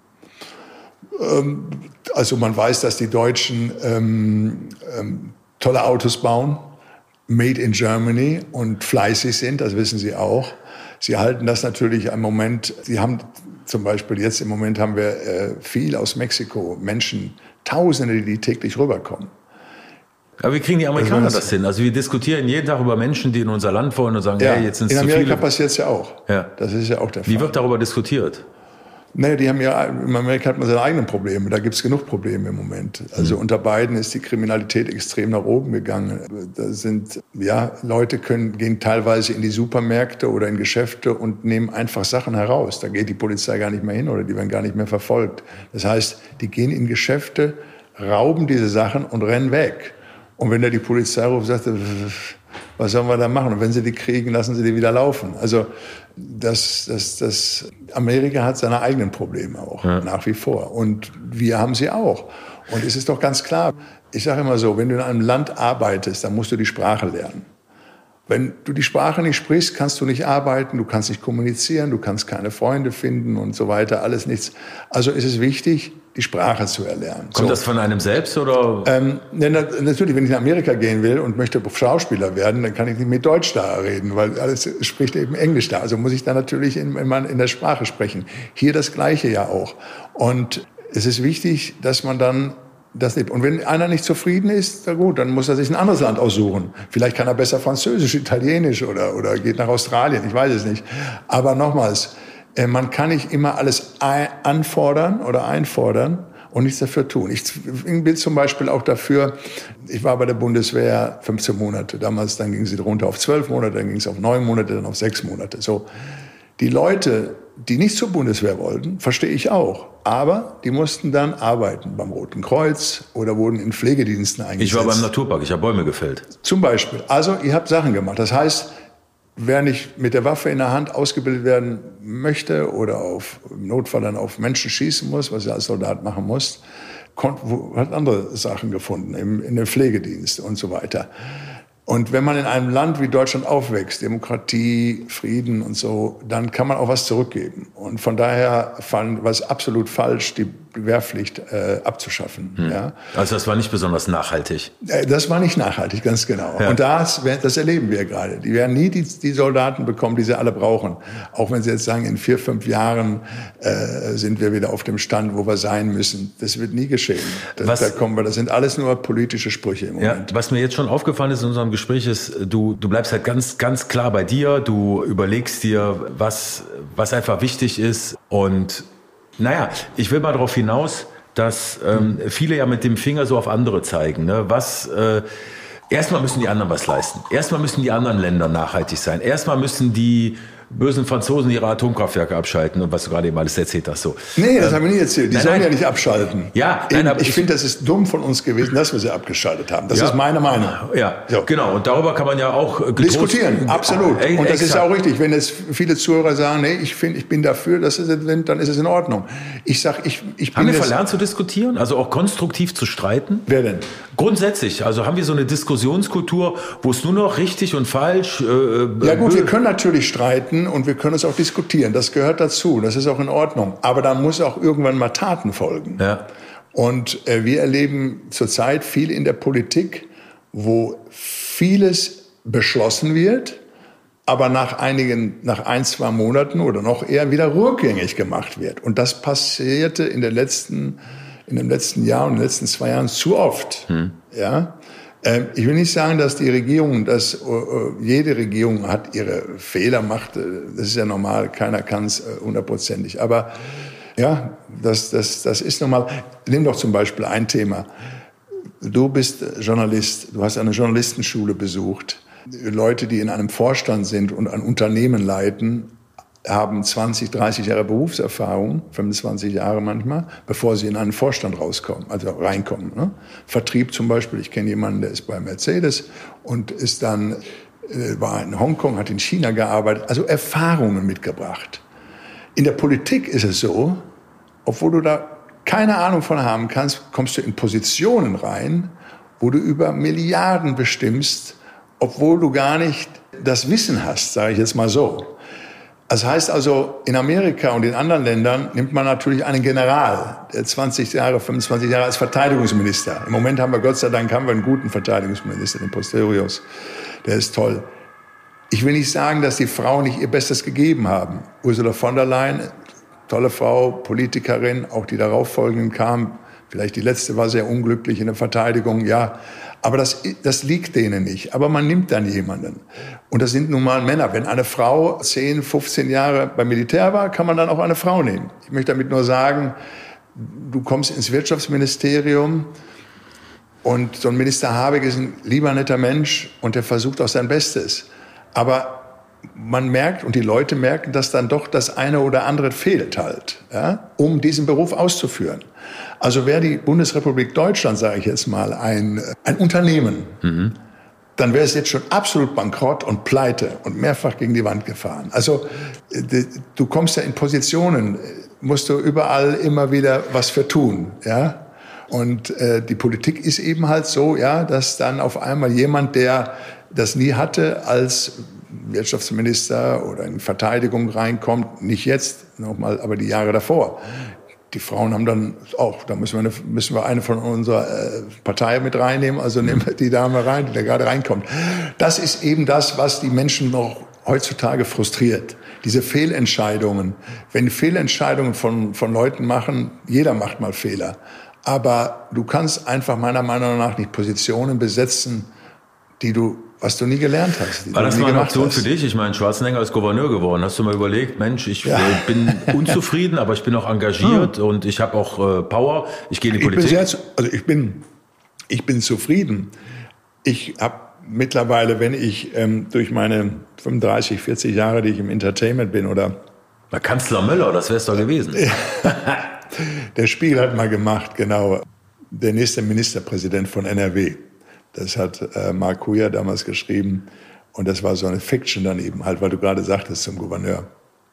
Ähm, also man weiß, dass die Deutschen ähm, ähm, tolle Autos bauen, made in Germany, und fleißig sind, das wissen Sie auch. Sie halten das natürlich im Moment, Sie haben zum Beispiel jetzt im Moment haben wir äh, viel aus Mexiko, Menschen, Tausende, die täglich rüberkommen. Aber wie kriegen die Amerikaner das, das hin? Also wir diskutieren jeden Tag über Menschen, die in unser Land wollen und sagen, ja, hey, jetzt sind es zu viele. In Amerika passiert es ja auch. Ja. Das ist ja auch der Fall. Wie wird darüber diskutiert? Naja, die haben ja, in Amerika hat man seine eigenen Probleme, da gibt's genug Probleme im Moment. Also mhm. unter Biden ist die Kriminalität extrem nach oben gegangen. Da sind, ja, Leute können, gehen teilweise in die Supermärkte oder in Geschäfte und nehmen einfach Sachen heraus. Da geht die Polizei gar nicht mehr hin oder die werden gar nicht mehr verfolgt. Das heißt, die gehen in Geschäfte, rauben diese Sachen und rennen weg. Und wenn da die Polizei ruft, sagt er, was sollen wir da machen? Und wenn sie die kriegen, lassen sie die wieder laufen. Also das, das, das Amerika hat seine eigenen Probleme auch, ja. nach wie vor. Und wir haben sie auch. Und es ist doch ganz klar, ich sage immer so, wenn du in einem Land arbeitest, dann musst du die Sprache lernen. Wenn du die Sprache nicht sprichst, kannst du nicht arbeiten, du kannst nicht kommunizieren, du kannst keine Freunde finden und so weiter, alles nichts. Also ist es wichtig, die Sprache zu erlernen. Kommt so. Das von einem selbst oder? Ähm, ne, natürlich, wenn ich nach Amerika gehen will und möchte Schauspieler werden, dann kann ich nicht mit Deutsch da reden, weil alles spricht eben Englisch da. Also muss ich da natürlich in, in, in der Sprache sprechen. Hier das Gleiche ja auch. Und es ist wichtig, dass man dann das lebt. Und wenn einer nicht zufrieden ist, na gut, dann muss er sich ein anderes Land aussuchen. Vielleicht kann er besser Französisch, Italienisch oder, oder geht nach Australien, ich weiß es nicht. Aber nochmals, man kann nicht immer alles anfordern oder einfordern und nichts dafür tun. Ich bin zum Beispiel auch dafür, ich war bei der Bundeswehr fünfzehn Monate. Damals, dann ging sie runter auf zwölf Monate, dann ging es auf neun Monate, dann auf sechs Monate. So. Die Leute, die nicht zur Bundeswehr wollten, verstehe ich auch. Aber die mussten dann arbeiten beim Roten Kreuz oder wurden in Pflegediensten eingesetzt. Ich war beim Naturpark, ich habe Bäume gefällt. Zum Beispiel. Also ihr habt Sachen gemacht. Das heißt, wer nicht mit der Waffe in der Hand ausgebildet werden möchte oder auf, im Notfall dann auf Menschen schießen muss, was er als Soldat machen muss, hat andere Sachen gefunden, im, in den Pflegedienst und so weiter. Und wenn man in einem Land wie Deutschland aufwächst, Demokratie, Frieden und so, dann kann man auch was zurückgeben. Und von daher fand war es absolut falsch, die Wehrpflicht äh, abzuschaffen. Hm. Ja. Also das war nicht besonders nachhaltig? Äh, das war nicht nachhaltig, ganz genau. Ja. Und das, das erleben wir gerade. Die werden nie die, die Soldaten bekommen, die sie alle brauchen. Auch wenn sie jetzt sagen, in vier, fünf Jahren äh, sind wir wieder auf dem Stand, wo wir sein müssen. Das wird nie geschehen. Das, was, da kommen wir, das sind alles nur politische Sprüche im Moment. Ja, was mir jetzt schon aufgefallen ist in unserem Gespräch ist, du, du bleibst halt ganz, ganz klar bei dir. Du überlegst dir, was, was einfach wichtig ist. Und naja, ich will mal darauf hinaus, dass ähm, viele ja mit dem Finger so auf andere zeigen. Ne? Was, äh, erstmal müssen die anderen was leisten. Erstmal müssen die anderen Länder nachhaltig sein. Erstmal müssen die bösen Franzosen ihre Atomkraftwerke abschalten und was du gerade eben alles erzählt hast. So. Nee, das ähm, haben wir nie erzählt. Die nein, sollen nein. ja nicht abschalten. Ja, nein, aber ich, ich ich finde, das ist dumm von uns gewesen, dass wir sie abgeschaltet haben. Das ja. ist meine Meinung. Ja, so. Genau. Und darüber kann man ja auch getrost diskutieren. Absolut. Äh, und das exakt. ist auch richtig. Wenn jetzt viele Zuhörer sagen, nee, ich finde, ich bin dafür, dass es sind, dann ist es in Ordnung. Ich sag, ich, ich bin Haben wir jetzt, verlernt zu diskutieren? Also auch konstruktiv zu streiten? Wer denn? Grundsätzlich. Also haben wir so eine Diskussionskultur, wo es nur noch richtig und falsch... Äh, ja gut, wir können natürlich streiten und wir können es auch diskutieren. Das gehört dazu. Das ist auch in Ordnung. Aber da muss auch irgendwann mal Taten folgen. Ja. Und äh, wir erleben zurzeit viel in der Politik, wo vieles beschlossen wird, aber nach einigen, nach ein, zwei Monaten oder noch eher wieder rückgängig gemacht wird. Und das passierte in den letzten, in dem letzten Jahr und in den letzten zwei Jahren zu oft. Hm. Ja. Ähm, ich will nicht sagen, dass die Regierung, dass uh, jede Regierung hat ihre Fehler macht. Das ist ja normal. Keiner kann es uh, hundertprozentig. Aber ja, das, das, das ist normal. Nimm doch zum Beispiel ein Thema. Du bist Journalist. Du hast eine Journalistenschule besucht. Leute, die in einem Vorstand sind und ein Unternehmen leiten, haben zwanzig, dreißig Jahre Berufserfahrung, fünfundzwanzig Jahre manchmal, bevor sie in einen Vorstand rauskommen, also reinkommen. Ne? Vertrieb zum Beispiel, ich kenne jemanden, der ist bei Mercedes und ist dann, äh, war in Hongkong, hat in China gearbeitet, also Erfahrungen mitgebracht. In der Politik ist es so, obwohl du da keine Ahnung von haben kannst, kommst du in Positionen rein, wo du über Milliarden bestimmst, obwohl du gar nicht das Wissen hast, sage ich jetzt mal so. Das heißt also, in Amerika und in anderen Ländern nimmt man natürlich einen General, der zwanzig Jahre, fünfundzwanzig Jahre als Verteidigungsminister. Im Moment haben wir, Gott sei Dank, haben wir einen guten Verteidigungsminister, den Pistorius. Der ist toll. Ich will nicht sagen, dass die Frauen nicht ihr Bestes gegeben haben. Ursula von der Leyen, tolle Frau, Politikerin, auch die darauffolgenden kamen. Vielleicht die letzte war sehr unglücklich in der Verteidigung, ja. Aber das, das liegt denen nicht. Aber man nimmt dann jemanden. Und das sind nun mal Männer. Wenn eine Frau zehn, fünfzehn Jahre beim Militär war, kann man dann auch eine Frau nehmen. Ich möchte damit nur sagen, du kommst ins Wirtschaftsministerium und so ein Minister Habeck ist ein lieber, netter Mensch und der versucht auch sein Bestes. Aber man merkt und die Leute merken, dass dann doch das eine oder andere fehlt halt, ja, um diesen Beruf auszuführen. Also wäre die Bundesrepublik Deutschland, sage ich jetzt mal, ein, ein Unternehmen, mhm. dann wäre es jetzt schon absolut bankrott und pleite und mehrfach gegen die Wand gefahren. Also du kommst ja in Positionen, musst du überall immer wieder was für tun, ja. Und äh, die Politik ist eben halt so, ja, dass dann auf einmal jemand, der das nie hatte, als Wirtschaftsminister oder in Verteidigung reinkommt, nicht jetzt nochmal, aber die Jahre davor. Die Frauen haben dann auch, da müssen wir eine, müssen wir eine von unserer äh, Partei mit reinnehmen, also nehmen wir die Dame rein, die da gerade reinkommt. Das ist eben das, was die Menschen noch heutzutage frustriert. Diese Fehlentscheidungen. Wenn Fehlentscheidungen von, von Leuten machen, jeder macht mal Fehler. Aber du kannst einfach meiner Meinung nach nicht Positionen besetzen, die du, was du nie gelernt hast. War das mal eine Option für dich? Ich meine, Schwarzenegger ist Gouverneur geworden. Hast du mal überlegt, Mensch, ich ja. bin unzufrieden, aber ich bin auch engagiert hm. und ich habe auch äh, Power. Ich gehe in die ich Politik. Bin sehr, also ich bin, ich bin zufrieden. Ich habe mittlerweile, wenn ich ähm, durch meine fünfunddreißig, vierzig Jahre, die ich im Entertainment bin, oder Na, Kanzler Möller, das wär's doch gewesen. Der Spiegel hat mal gemacht, genau, der nächste Ministerpräsident von N R W. Das hat äh, Mark Huja damals geschrieben. Und das war so eine Fiction dann eben halt, weil du gerade sagtest, zum Gouverneur.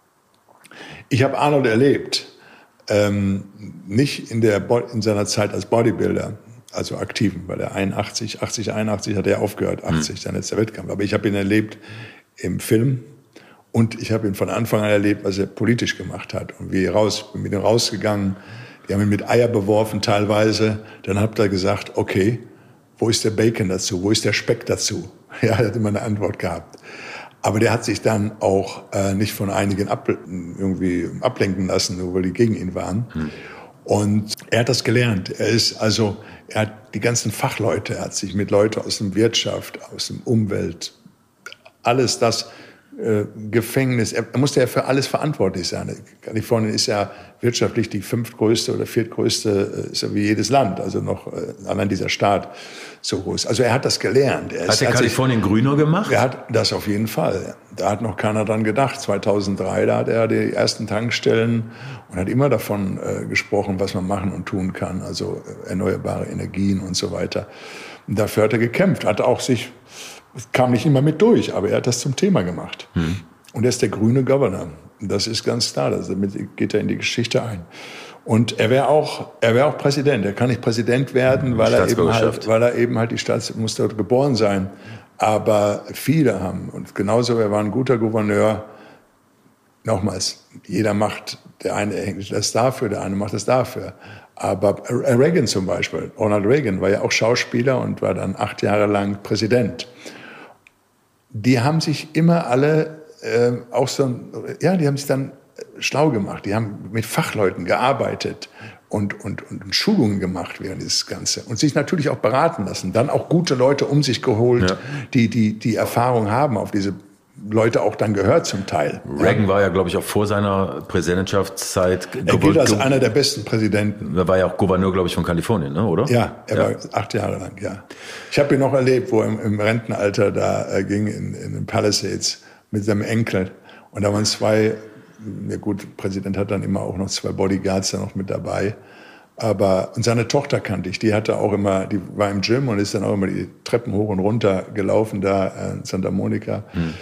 Ich habe Arnold erlebt, ähm, nicht in, der, in seiner Zeit als Bodybuilder, also aktiven, weil er einundachtzig, achtzig, einundachtzig hat er aufgehört, achtzig, mhm. dann letzter Wettkampf. Aber ich habe ihn erlebt im Film und ich habe ihn von Anfang an erlebt, was er politisch gemacht hat und wie er raus, bin mit ihm rausgegangen. Die haben ihn mit Eier beworfen teilweise. Dann hat er gesagt, okay, wo ist der Bacon dazu? Wo ist der Speck dazu? Ja, er hat immer eine Antwort gehabt. Aber der hat sich dann auch äh, nicht von einigen ab, irgendwie ablenken lassen, nur weil die gegen ihn waren. Hm. Und er hat das gelernt. Er ist also, er hat die ganzen Fachleute, er hat sich mit Leuten aus der Wirtschaft, aus dem Umwelt, alles das, äh, Gefängnis, er, er musste ja für alles verantwortlich sein. Kalifornien ist ja wirtschaftlich die fünftgrößte oder viertgrößte, ist ja wie jedes Land, also noch äh, allein dieser Staat so groß. Also er hat das gelernt. Er hat ist, er Kalifornien sich, grüner gemacht? Er hat das auf jeden Fall. Da hat noch keiner dran gedacht. zweitausenddrei, da hat er die ersten Tankstellen und hat immer davon äh, gesprochen, was man machen und tun kann, also äh, erneuerbare Energien und so weiter. Und dafür hat er gekämpft, hat auch sich, kam nicht immer mit durch, aber er hat das zum Thema gemacht. Hm. Und er ist der grüne Governor. Das ist ganz klar, damit geht er in die Geschichte ein. Und er wäre auch, er wäre auch Präsident. Er kann nicht Präsident werden, weil er eben halt, weil er eben halt die Staats, muss dort geboren sein. Aber viele haben, und genauso, er war ein guter Gouverneur. Nochmals, jeder macht, der eine hängt das dafür, der eine macht das dafür. Aber Reagan zum Beispiel, Ronald Reagan war ja auch Schauspieler und war dann acht Jahre lang Präsident. Die haben sich immer alle äh, auch so, ja, die haben sich dann schlau gemacht. Die haben mit Fachleuten gearbeitet und, und, und Schulungen gemacht während dieses Ganze. Und sich natürlich auch beraten lassen. Dann auch gute Leute um sich geholt, ja. die, die, die Erfahrung haben, auf diese Leute auch dann gehört zum Teil. Reagan ja. war ja, glaube ich, auch vor seiner Präsidentschaftszeit. Er gilt als einer der besten Präsidenten. Er war ja auch Gouverneur, glaube ich, von Kalifornien, ne? Oder? Ja, er ja. war acht Jahre lang, ja. Ich habe ihn noch erlebt, wo er im, im Rentenalter da äh, ging, in, in den Palisades mit seinem Enkel. Und da waren zwei, ja gut, der Präsident hat dann immer auch noch zwei Bodyguards da noch mit dabei. Aber, und seine Tochter kannte ich, die hatte auch immer, die war im Gym und ist dann auch immer die Treppen hoch und runter gelaufen da in Santa Monica. Hm.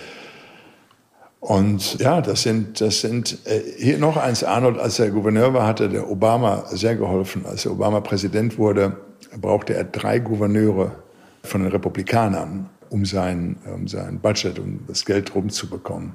Und ja, das sind, das sind, äh, hier noch eins, Arnold, als er Gouverneur war, hatte der Obama sehr geholfen. Als der Obama Präsident wurde, brauchte er drei Gouverneure von den Republikanern, um sein, um sein Budget, um das Geld rumzubekommen,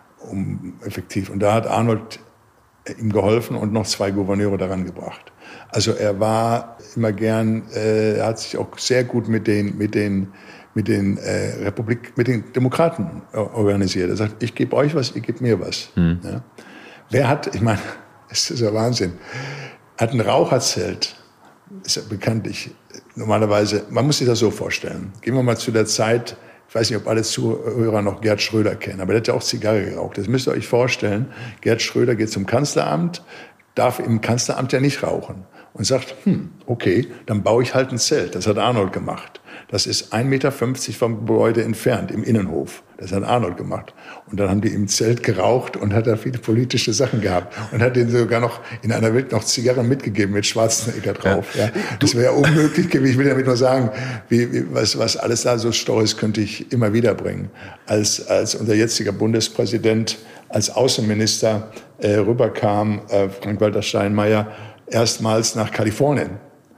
um effektiv. Und da hat Arnold ihm geholfen und noch zwei Gouverneure daran gebracht. Also er war immer gern, äh, er hat sich auch sehr gut mit den, mit den, mit den äh, Republik, mit den Demokraten organisiert. Er sagt, ich gebe euch was, ihr gebt mir was. Hm. Ja. Wer hat, ich meine, das ist ja Wahnsinn, hat ein Raucherzelt, ist ja bekanntlich, normalerweise, man muss sich das so vorstellen. Gehen wir mal zu der Zeit, ich weiß nicht, ob alle Zuhörer noch Gerd Schröder kennen, aber der hat ja auch Zigarre geraucht. Das müsst ihr euch vorstellen. Gerd Schröder geht zum Kanzleramt, darf im Kanzleramt ja nicht rauchen und sagt, hm, okay, dann baue ich halt ein Zelt. Das hat Arnold gemacht. Das ist ein Meter fünfzig vom Gebäude entfernt, im Innenhof. Das hat Arnold gemacht. Und dann haben die im Zelt geraucht und hat da viele politische Sachen gehabt. Und hat denen sogar noch in einer Welt noch Zigarren mitgegeben mit Schwarzenegger drauf. Ja. Ja. Das wäre ja unmöglich gewesen. Ich will damit nur sagen, wie, wie, was, was alles da so Storys könnte ich immer wieder bringen. Als, als unser jetziger Bundespräsident, als Außenminister äh, rüberkam, äh, Frank-Walter Steinmeier, erstmals nach Kalifornien.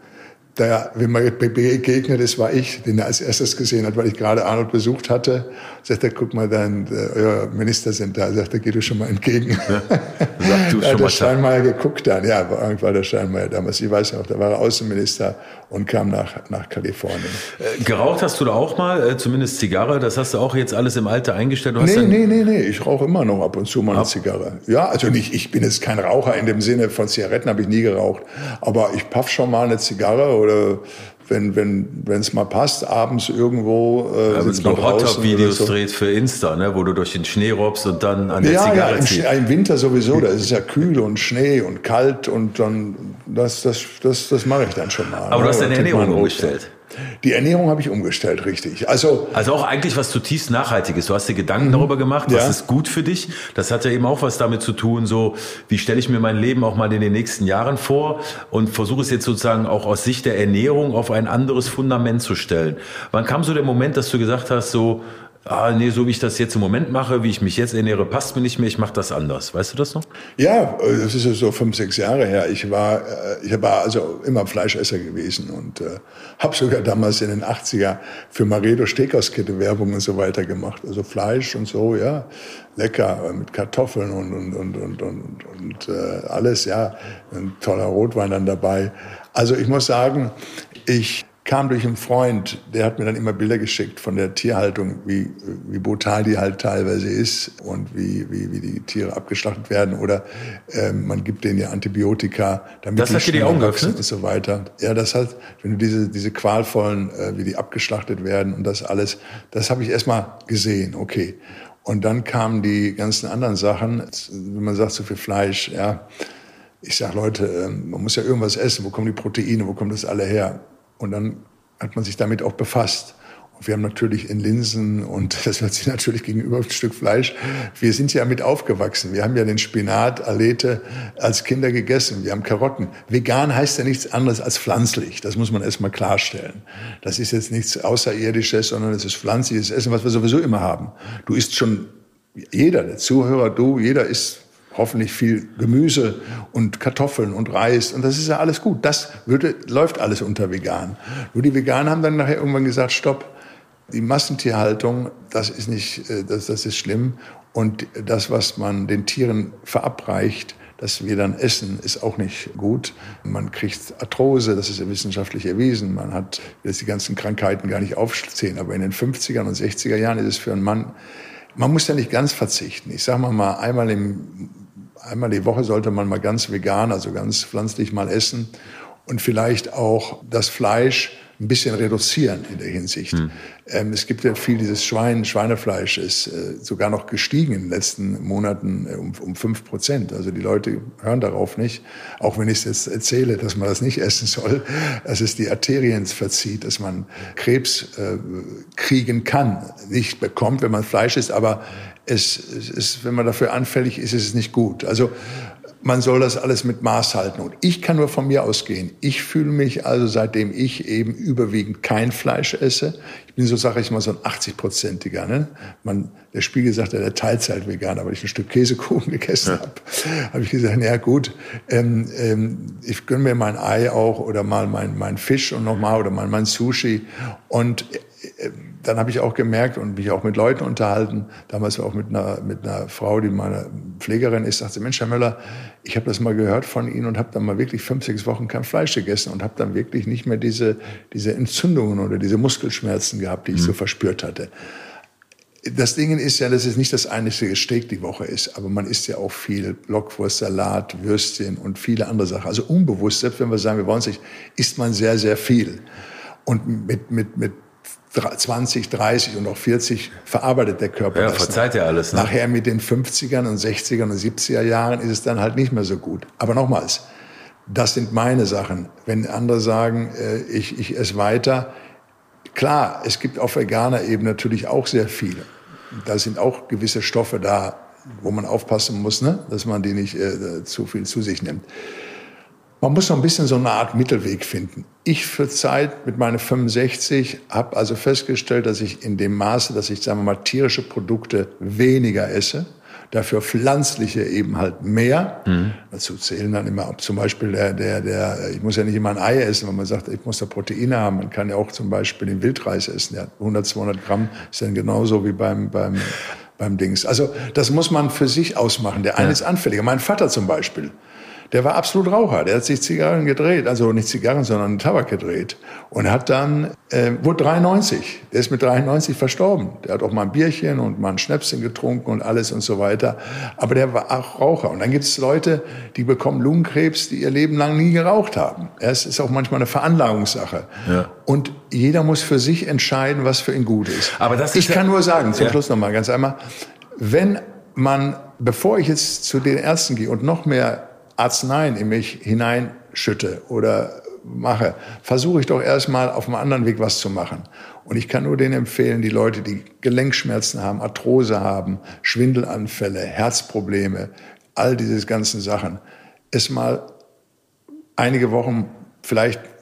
Da, wenn man begegnet ist, war ich, den er als erstes gesehen hat, weil ich gerade Arnold besucht hatte. Sagt er, guck mal, dein, euer Minister sind da. Sagt er, geh du schon mal entgegen. Ja, sag du da hat der Steinmeier geguckt dann. Ja, war der Steinmeier damals. Ich weiß noch, da war er Außenminister und kam nach, nach Kalifornien. Äh, geraucht hast du da auch mal, äh, zumindest Zigarre. Das hast du auch jetzt alles im Alter eingestellt? Du hast nee, nee, nee, nee. Ich rauche immer noch ab und zu mal eine ab. Zigarre. Ja, also nicht, ich bin jetzt kein Raucher in dem Sinne von Zigaretten, habe ich nie geraucht. Aber ich paff schon mal eine Zigarre oder wenn wenn wenn es mal passt, abends irgendwo äh, ja, sitzt man draußen. Wenn du Hot-Top-Videos so. dreht für Insta, ne, wo du durch den Schnee robbst und dann an der ja, Zigarre ja, im, ziehst. Ja, im Winter sowieso, da ist es ja kühl und Schnee und kalt und dann, das, das, das, das mache ich dann schon mal. Aber ne? Du hast deine Ernährung umgestellt. Die Ernährung habe ich umgestellt, richtig. Also, also auch eigentlich was zutiefst Nachhaltiges. Du hast dir Gedanken mhm. darüber gemacht, was ja. ist gut für dich. Das hat ja eben auch was damit zu tun, so wie stelle ich mir mein Leben auch mal in den nächsten Jahren vor und versuche es jetzt sozusagen auch aus Sicht der Ernährung auf ein anderes Fundament zu stellen. Wann kam so der Moment, dass du gesagt hast, so ah, nee, so wie ich das jetzt im Moment mache, wie ich mich jetzt ernähre, passt mir nicht mehr, ich mache das anders. Weißt du das noch? Ja, das ist so fünf, sechs Jahre her. Ich war, ich war also immer Fleischesser gewesen und äh, habe sogar damals in den achtziger für Maredo Steakhauskette Werbung und so weiter gemacht. Also Fleisch und so, ja, lecker mit Kartoffeln und und und und und, und äh, alles, ja, ein toller Rotwein dann dabei. Also ich muss sagen, ich kam durch einen Freund, der hat mir dann immer Bilder geschickt von der Tierhaltung, wie, wie brutal die halt teilweise ist und wie, wie, wie die Tiere abgeschlachtet werden. Oder ähm, man gibt denen ja Antibiotika, damit das die hat dir die Augen geöffnet und so weiter. Ja, das hat, wenn du diese, diese qualvollen, äh, wie die abgeschlachtet werden und das alles, das habe ich erstmal gesehen, okay. Und dann kamen die ganzen anderen Sachen, wenn man sagt, so viel Fleisch, ja. Ich sag, Leute, man muss ja irgendwas essen, wo kommen die Proteine, wo kommt das alle her? Und dann hat man sich damit auch befasst. Und wir haben natürlich in Linsen, und das hört sich natürlich gegenüber ein Stück Fleisch, wir sind ja mit aufgewachsen. Wir haben ja den Spinat, Alete als Kinder gegessen. Wir haben Karotten. Vegan heißt ja nichts anderes als pflanzlich. Das muss man erstmal klarstellen. Das ist jetzt nichts Außerirdisches, sondern es ist pflanzliches Essen, was wir sowieso immer haben. Du isst schon, jeder, der Zuhörer, du, jeder isst hoffentlich viel Gemüse und Kartoffeln und Reis. Und das ist ja alles gut. Das würde, läuft alles unter vegan. Nur die Veganer haben dann nachher irgendwann gesagt, stopp, die Massentierhaltung, das ist nicht, das, das ist schlimm. Und das, was man den Tieren verabreicht, das wir dann essen, ist auch nicht gut. Man kriegt Arthrose, das ist ja wissenschaftlich erwiesen. Man hat jetzt die ganzen Krankheiten gar nicht aufzählen. Aber in den fünfziger und sechziger Jahren ist es für einen Mann, man muss ja nicht ganz verzichten. Ich sage mal, mal einmal, im, einmal die Woche sollte man mal ganz vegan, also ganz pflanzlich mal essen und vielleicht auch das Fleisch ein bisschen reduzieren in der Hinsicht. Hm. Ähm, es gibt ja viel dieses Schwein, Schweinefleisch ist äh, sogar noch gestiegen in den letzten Monaten äh, um, um fünf Prozent. Also die Leute hören darauf nicht, auch wenn ich es jetzt erzähle, dass man das nicht essen soll, dass es die Arterien verzieht, dass man Krebs äh, kriegen kann, nicht bekommt, wenn man Fleisch isst, aber es, es ist, wenn man dafür anfällig ist, ist es nicht gut. Also man soll das alles mit Maß halten. Und ich kann nur von mir ausgehen. Ich fühle mich also, seitdem ich eben überwiegend kein Fleisch esse, ich bin so, sage ich mal, so ein achtzig-prozentiger. Ne? Man, der Spiegel sagt ja, der Teilzeit-Veganer, weil ich ein Stück Käsekuchen gegessen ja. habe. Habe ich gesagt, ja gut, ähm, ähm, ich gönne mir mein Ei auch oder mal mein, mein Fisch und nochmal oder mal mein Sushi. Und äh, dann habe ich auch gemerkt und mich auch mit Leuten unterhalten, damals auch mit einer, mit einer Frau, die meine Pflegerin ist, sagte, Mensch, Herr Möller, ich habe das mal gehört von Ihnen und habe dann mal wirklich fünf, sechs Wochen kein Fleisch gegessen und habe dann wirklich nicht mehr diese, diese Entzündungen oder diese Muskelschmerzen gehabt, die ich mhm. so verspürt hatte. Das Ding ist ja, dass es nicht das einzige Steak die Woche ist, aber man isst ja auch viel Blockwurst, Salat, Würstchen und viele andere Sachen. Also unbewusst, selbst wenn wir sagen, wir wollen es nicht, isst man sehr, sehr viel. Und mit, mit, mit zwanzig, dreißig und auch vierzig verarbeitet der Körper ja, das. Verzeiht ja alles. Ne? Nachher mit den fünfzigern und sechzigern und siebziger Jahren ist es dann halt nicht mehr so gut. Aber nochmals, das sind meine Sachen. Wenn andere sagen, äh, ich, ich esse weiter, klar, es gibt auf veganer Ebene natürlich auch sehr viel. Da sind auch gewisse Stoffe da, wo man aufpassen muss, ne? Dass man die nicht äh, zu viel zu sich nimmt. Man muss noch ein bisschen so eine Art Mittelweg finden. Ich für Zeit mit meinen fünfundsechzig habe also festgestellt, dass ich in dem Maße, dass ich, sagen wir mal, tierische Produkte weniger esse, dafür pflanzliche eben halt mehr. Mhm. Dazu zählen dann immer zum Beispiel der, der, der, ich muss ja nicht immer ein Ei essen, wenn man sagt, ich muss da Proteine haben. Man kann ja auch zum Beispiel den Wildreis essen. Der hat hundert, zweihundert Gramm, ist dann genauso wie beim, beim, beim Dings. Also das muss man für sich ausmachen. Der eine ja. ist anfälliger. Mein Vater zum Beispiel. Der war absolut Raucher. Der hat sich Zigarren gedreht, also nicht Zigarren, sondern Tabak gedreht. Und hat dann, äh, wurde dreiundneunzig. Der ist mit dreiundneunzig verstorben. Der hat auch mal ein Bierchen und mal ein Schnäpschen getrunken und alles und so weiter. Aber der war auch Raucher. Und dann gibt es Leute, die bekommen Lungenkrebs, die ihr Leben lang nie geraucht haben. Es ist auch manchmal eine Veranlagungssache. Ja. Und jeder muss für sich entscheiden, was für ihn gut ist. Aber das ist ich kann nur sagen, zum ja. Schluss nochmal ganz einmal, wenn man, bevor ich jetzt zu den Ärzten gehe und noch mehr Arzneien in mich hineinschütte oder mache, versuche ich doch erstmal auf einem anderen Weg was zu machen. Und ich kann nur denen empfehlen, die Leute, die Gelenkschmerzen haben, Arthrose haben, Schwindelanfälle, Herzprobleme, all diese ganzen Sachen, es mal einige Wochen, vielleicht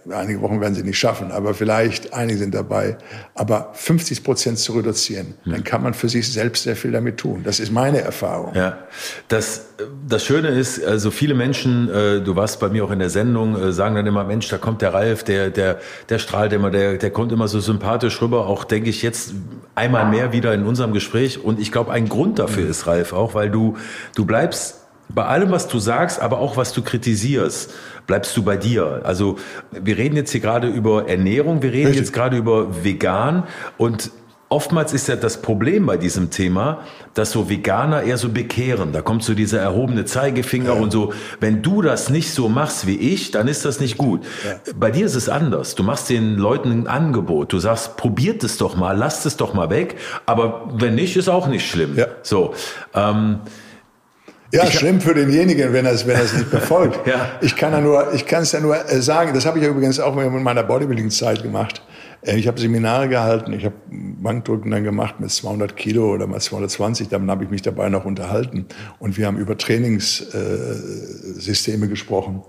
einige Wochen werden sie nicht schaffen, aber vielleicht einige sind dabei. Aber fünfzig Prozent zu reduzieren, mhm. dann kann man für sich selbst sehr viel damit tun. Das ist meine Erfahrung. Ja, das, das Schöne ist, also viele Menschen, äh, du warst bei mir auch in der Sendung, äh, sagen dann immer, Mensch, da kommt der Ralf, der, der, der strahlt immer, der, der kommt immer so sympathisch rüber. Auch denke ich jetzt einmal mehr wieder in unserem Gespräch. Und ich glaube, ein Grund dafür mhm. ist, Ralf, auch, weil du, du bleibst bei allem, was du sagst, aber auch was du kritisierst, bleibst du bei dir. Also wir reden jetzt hier gerade über Ernährung, wir reden Richtig. jetzt gerade über vegan und oftmals ist ja das Problem bei diesem Thema, dass so Veganer eher so bekehren. Da kommt so dieser erhobene Zeigefinger ja. und so. Wenn du das nicht so machst wie ich, dann ist das nicht gut. Ja. Bei dir ist es anders. Du machst den Leuten ein Angebot. Du sagst, probiert es doch mal, lasst es doch mal weg. Aber wenn nicht, ist auch nicht schlimm. Ja. So. Ähm, Ja, ich schlimm für denjenigen, wenn er es, wenn er es nicht befolgt. ja. Ich kann ja nur, ich kann es ja nur sagen. Das habe ich ja übrigens auch in meiner Bodybuilding-Zeit gemacht. Ich habe Seminare gehalten, ich habe Bankdrücken dann gemacht mit zweihundert Kilo oder mal zweihundertzwanzig, dann habe ich mich dabei noch unterhalten. Und wir haben über Trainingssysteme äh, gesprochen.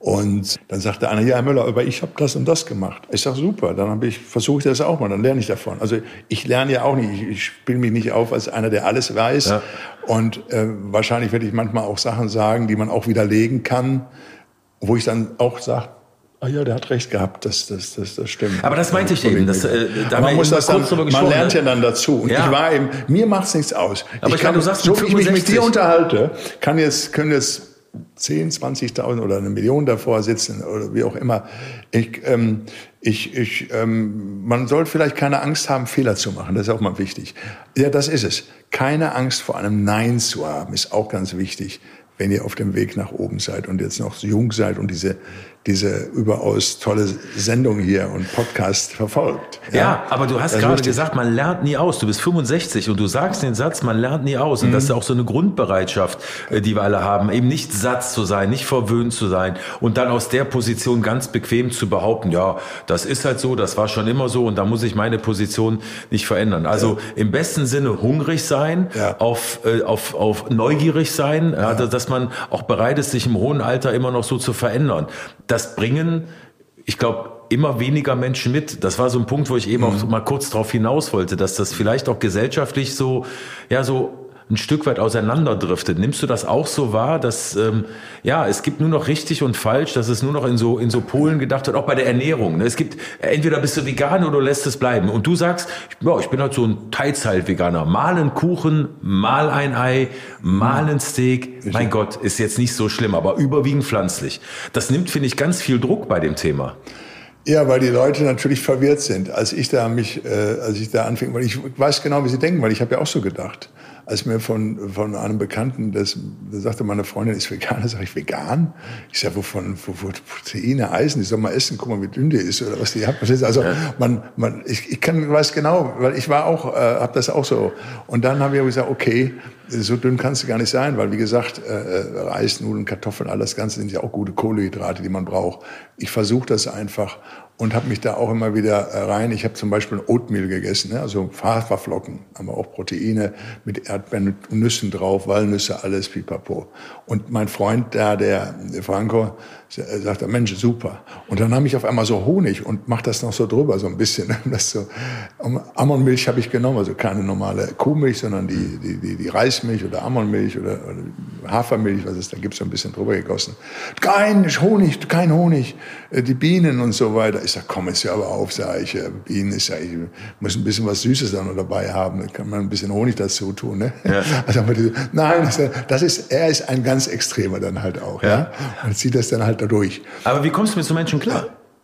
Und dann sagte einer, ja, Herr Müller, aber ich habe das und das gemacht. Ich sage, super, dann habe ich versuche ich das auch mal, dann lerne ich davon. Also ich lerne ja auch nicht, ich, ich spiele mich nicht auf als einer, der alles weiß. Ja. Und äh, wahrscheinlich werde ich manchmal auch Sachen sagen, die man auch widerlegen kann, wo ich dann auch sage, ah ja, der hat recht gehabt, das, das, das, das stimmt. Aber das meinte ich eben. Das, äh, da man muss das dann, man lernt ja dann dazu. Und ja. ich war eben, mir macht's nichts aus. Aber ich kann, du sagst, so wie ich mich mit dir unterhalte, kann jetzt, können jetzt zehn, zwanzigtausend oder eine Million davor sitzen oder wie auch immer. Ich, ähm, ich, ich, ähm, man soll vielleicht keine Angst haben, Fehler zu machen. Das ist auch mal wichtig. Ja, das ist es. Keine Angst vor einem Nein zu haben, ist auch ganz wichtig, wenn ihr auf dem Weg nach oben seid und jetzt noch so jung seid und diese, diese überaus tolle Sendung hier und Podcast verfolgt. Ja, ja, aber du hast gerade gesagt, man lernt nie aus. Du bist fünfundsechzig und du sagst den Satz, man lernt nie aus. Und mhm. das ist auch so eine Grundbereitschaft, die wir alle haben. Eben nicht satt zu sein, nicht verwöhnt zu sein und dann aus der Position ganz bequem zu behaupten, ja, das ist halt so, das war schon immer so und da muss ich meine Position nicht verändern. Also ja. im besten Sinne hungrig sein, ja. auf, äh, auf, auf neugierig sein, ja. Ja, dass man auch bereit ist, sich im hohen Alter immer noch so zu verändern. Das bringen, ich glaube, immer weniger Menschen mit. Das war so ein Punkt, wo ich eben mhm. auch mal kurz drauf hinaus wollte, dass das vielleicht auch gesellschaftlich so, ja, so ein Stück weit auseinanderdriftet. Nimmst du das auch so wahr, dass ähm, ja, es gibt nur noch richtig und falsch, dass es nur noch in so in so Polen gedacht wird, auch bei der Ernährung. Ne? Es gibt, entweder bist du vegan oder du lässt es bleiben. Und du sagst, ja, ich bin halt so ein Teilzeit-Veganer. Mal einen Kuchen, mal ein Ei, mal ein Steak. Ich mein Gott, ist jetzt nicht so schlimm, aber überwiegend pflanzlich. Das nimmt, finde ich, ganz viel Druck bei dem Thema. Ja, weil die Leute natürlich verwirrt sind. Als ich da mich, äh, als ich da anfing, weil ich weiß genau, wie sie denken, weil ich habe ja auch so gedacht. Als mir von, von einem Bekannten, das, da sagte meine Freundin, ist vegan, da sage ich, vegan? Ich sage, wovon, wo, wo Proteine, Eisen, ich soll mal essen, guck mal, wie dünn die ist oder was die hat. Also, ja. man, man, ich, ich kann, weiß genau, weil ich war auch, äh, habe das auch so. Und dann habe ich gesagt, okay, so dünn kannst du gar nicht sein, weil wie gesagt, äh, Reis, Nudeln, Kartoffeln, all das Ganze sind ja auch gute Kohlenhydrate, die man braucht. Ich versuche das einfach und habe mich da auch immer wieder rein. Ich habe zum Beispiel Oatmeal gegessen, ne? Also Haferflocken, haben wir auch Proteine mit Erdbeeren, mit Nüssen drauf, Walnüsse, alles pipapo. Und mein Freund da, der, der Franco, sagt, Mensch, super. Und dann habe ich auf einmal so Honig und mach das noch so drüber, so ein bisschen. Das so, Ammonmilch habe ich genommen, also keine normale Kuhmilch, sondern die, die, die, die Reismilch oder Ammonmilch oder, oder Hafermilch, was es da gibt, so ein bisschen drüber gegossen. Kein Honig, kein Honig, die Bienen und so weiter. Ich sag, komm, jetzt hör aber auf, sag ich, Bienen ist ja, ich muss ein bisschen was Süßes dann noch dabei haben, da kann man ein bisschen Honig dazu tun, ne? Ja. Also, nein, das ist, er ist ein ganz Extremer dann halt auch, ja. ja? Und zieht das dann halt dadurch. Aber wie kommst du mit so Menschen klar?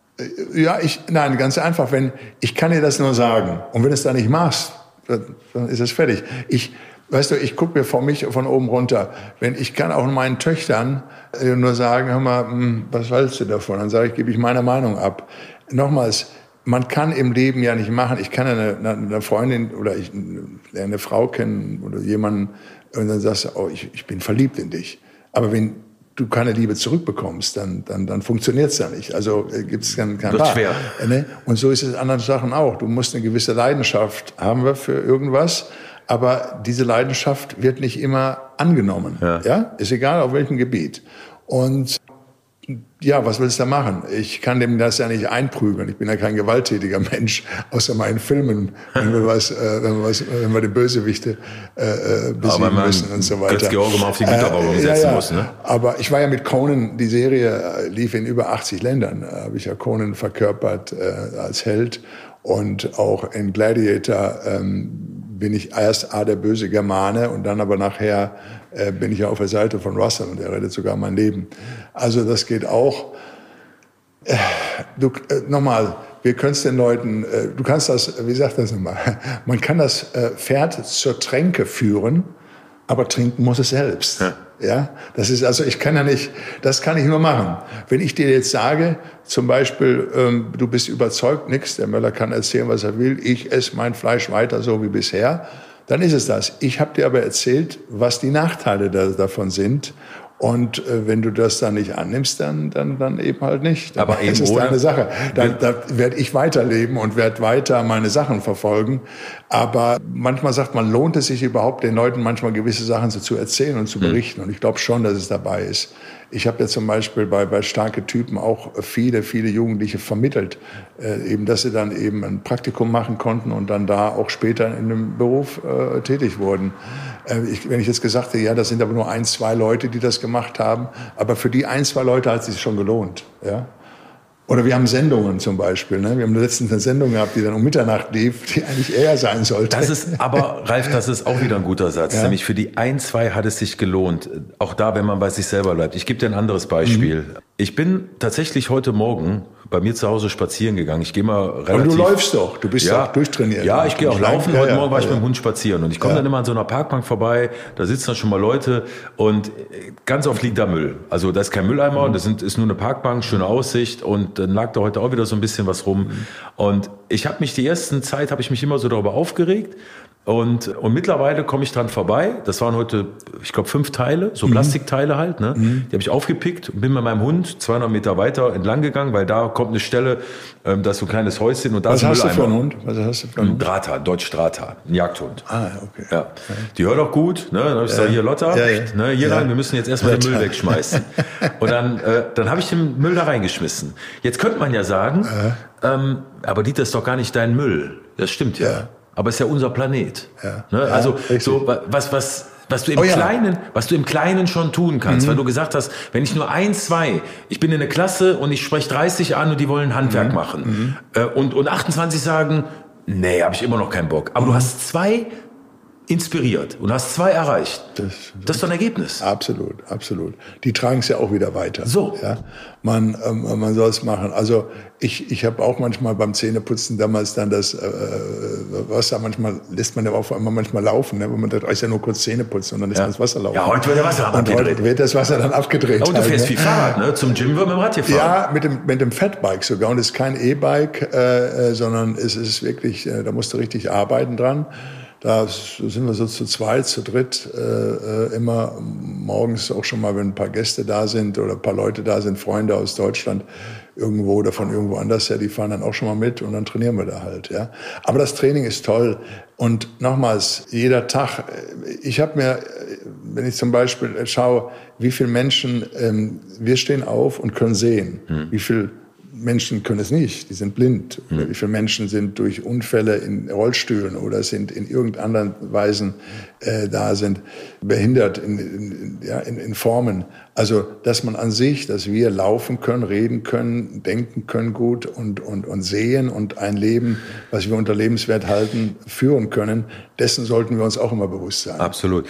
Ja, ich, nein, ganz einfach, wenn, ich kann dir das nur sagen. Und wenn du es da nicht machst, dann ist es fertig. Ich, weißt du, ich gucke mir von mich von oben runter. Wenn, ich kann auch meinen Töchtern nur sagen, hör mal, was willst du davon? Dann sage ich, gebe ich meine Meinung ab. Nochmals, man kann im Leben ja nicht machen. Ich kann eine, eine Freundin oder ich, eine Frau kennen oder jemanden und dann sagst du, oh, ich, ich bin verliebt in dich. Aber wenn du keine Liebe zurückbekommst, dann, dann, dann funktioniert's ja nicht. Also äh, gibt's kein, kein Wird schwer. Äh, ne? Und so ist es in anderen Sachen auch. Du musst eine gewisse Leidenschaft haben wir für irgendwas, aber diese Leidenschaft wird nicht immer angenommen. Ja, ja? Ist egal auf welchem Gebiet. Und Ja, was willst du da machen? Ich kann dem das ja nicht einprügeln. Ich bin ja kein gewalttätiger Mensch, außer mal in Filmen, wenn wir was, äh, wenn wir was, wenn wir die Bösewichte äh, besiegen müssen und so weiter. Götz-George mal auf die Güterwagen äh, setzen ja, ja. muss, ne? Aber ich war ja mit Conan, die Serie lief in über achtzig Ländern. Da habe ich ja Conan verkörpert äh, als Held. Und auch in Gladiator ähm, bin ich erst A, der böse Germane und dann aber nachher äh, bin ich ja auf der Seite von Russell und er rettet sogar mein Leben. Also das geht auch. Äh, du, äh, nochmal, wir können es den Leuten, äh, du kannst das, wie sagt das nochmal, man kann das äh, Pferd zur Tränke führen, aber trinken muss es selbst. Ja. Ja, das ist also, ich kann ja nicht, das kann ich nur machen. Wenn ich dir jetzt sage, zum Beispiel, ähm, du bist überzeugt, nix, der Möller kann erzählen, was er will, ich esse mein Fleisch weiter so wie bisher, dann ist es das. Ich habe dir aber erzählt, was die Nachteile da, davon sind. Und äh, wenn du das dann nicht annimmst, dann, dann, dann eben halt nicht. Dann aber eben ist es deine Sache. Da, da werde ich weiterleben und werde weiter meine Sachen verfolgen. Aber manchmal sagt man, lohnt es sich überhaupt, den Leuten manchmal gewisse Sachen so zu erzählen und zu berichten. Mhm. Und ich glaube schon, dass es dabei ist. Ich habe ja zum Beispiel bei, bei starke Typen auch viele, viele Jugendliche vermittelt, äh, eben, dass sie dann eben ein Praktikum machen konnten und dann da auch später in einem Beruf äh, tätig wurden. Äh, ich, wenn ich jetzt gesagt hätte, ja, das sind aber nur ein, zwei Leute, die das gemacht haben, aber für die ein, zwei Leute hat es sich schon gelohnt, ja. Oder wir haben Sendungen zum Beispiel. Ne? Wir haben letztens eine Sendung gehabt, die dann um Mitternacht lief, die eigentlich eher sein sollte. Das ist, aber Ralf, das ist auch wieder ein guter Satz. Ja. Nämlich für die ein, zwei hat es sich gelohnt. Auch da, wenn man bei sich selber bleibt. Ich gebe dir ein anderes Beispiel. Mhm. Ich bin tatsächlich heute Morgen bei mir zu Hause spazieren gegangen. Ich gehe mal relativ... Aber du läufst doch, du bist ja, doch durchtrainiert. Ja, ich gehe auch laufen. Ja, heute ja, Morgen war ich ja, mit dem Hund spazieren und ich komme ja. dann immer an so einer Parkbank vorbei, da sitzen dann schon mal Leute und ganz oft liegt da Müll. Also da ist kein Mülleimer, mhm. das sind, ist nur eine Parkbank, schöne Aussicht und dann lag da heute auch wieder so ein bisschen was rum. Mhm. Und ich habe mich die ersten Zeit, habe ich mich immer so darüber aufgeregt. Und, und mittlerweile komme ich dran vorbei. Das waren heute, ich glaube, fünf Teile, so Plastikteile halt. Ne? Mhm. Die habe ich aufgepickt und bin mit meinem Hund zweihundert Meter weiter entlang gegangen, weil da kommt eine Stelle, ähm, da ist so ein kleines Häuschen und da Was ist ein hast Mülleimer. du für einen Hund? Was hast du für einen Hund? Ein Drahthahn, Deutsch Drahthahn, ein Jagdhund. Ah, okay. Ja. Die hört auch gut. Ne? Dann habe ich gesagt, hier Lotta, ja, ja. Ne? hier ja. lang, wir müssen jetzt erstmal den Müll wegschmeißen. Und dann, äh, dann habe ich den Müll da reingeschmissen. Jetzt könnte man ja sagen, äh. ähm, aber Dieter, ist doch gar nicht dein Müll. Das stimmt ja. ja. Aber es ist ja unser Planet. Ja. Ne? Ja, also richtig. so was was was du im oh, ja. Kleinen, was du im Kleinen schon tun kannst, Mhm. weil du gesagt hast, wenn ich nur ein, zwei, ich bin in der Klasse und ich spreche dreißig an und die wollen Handwerk Mhm. machen Mhm. Äh, und und achtundzwanzig sagen, nee, habe ich immer noch keinen Bock. Aber mhm. du hast zwei inspiriert und hast zwei erreicht. Das, das ist doch ein Ergebnis. Absolut, absolut. Die tragen es ja auch wieder weiter. So. Ja, man, ähm, man soll es machen. Also ich, ich habe auch manchmal beim Zähneputzen damals dann das äh, Wasser, manchmal lässt man ja auch einmal manchmal laufen, ne? Wenn man sagt, oh, ist ja nur kurz Zähneputzen und dann lässt ja. man das Wasser laufen. Ja, heute wird der Wasser und abgedreht. heute wird das Wasser dann abgedreht. Oh, und du halt, fährst ne? viel Fahrrad, ne? Zum Gym wird mit dem Rad gefahren. Ja, mit dem, mit dem Fatbike sogar. Und es ist kein E-Bike, äh, sondern es ist wirklich, äh, da musst du richtig arbeiten dran. Da sind wir so zu zweit, zu dritt, äh, immer morgens auch schon mal, wenn ein paar Gäste da sind oder ein paar Leute da sind, Freunde aus Deutschland irgendwo oder von irgendwo anders her, die fahren dann auch schon mal mit und dann trainieren wir da halt. Ja. Aber das Training ist toll. Und nochmals, jeder Tag, ich habe mir, wenn ich zum Beispiel schaue, wie viele Menschen, ähm, wir stehen auf und können sehen, hm. wie viel Menschen können es nicht, die sind blind. Mhm. Wie viele Menschen sind durch Unfälle in Rollstühlen oder sind in irgendeiner Weise äh, da, sind behindert in, in, ja, in, in Formen. Also, dass man an sich, dass wir laufen können, reden können, denken können gut und, und, und sehen und ein Leben, was wir unter lebenswert halten, führen können, dessen sollten wir uns auch immer bewusst sein. Absolut.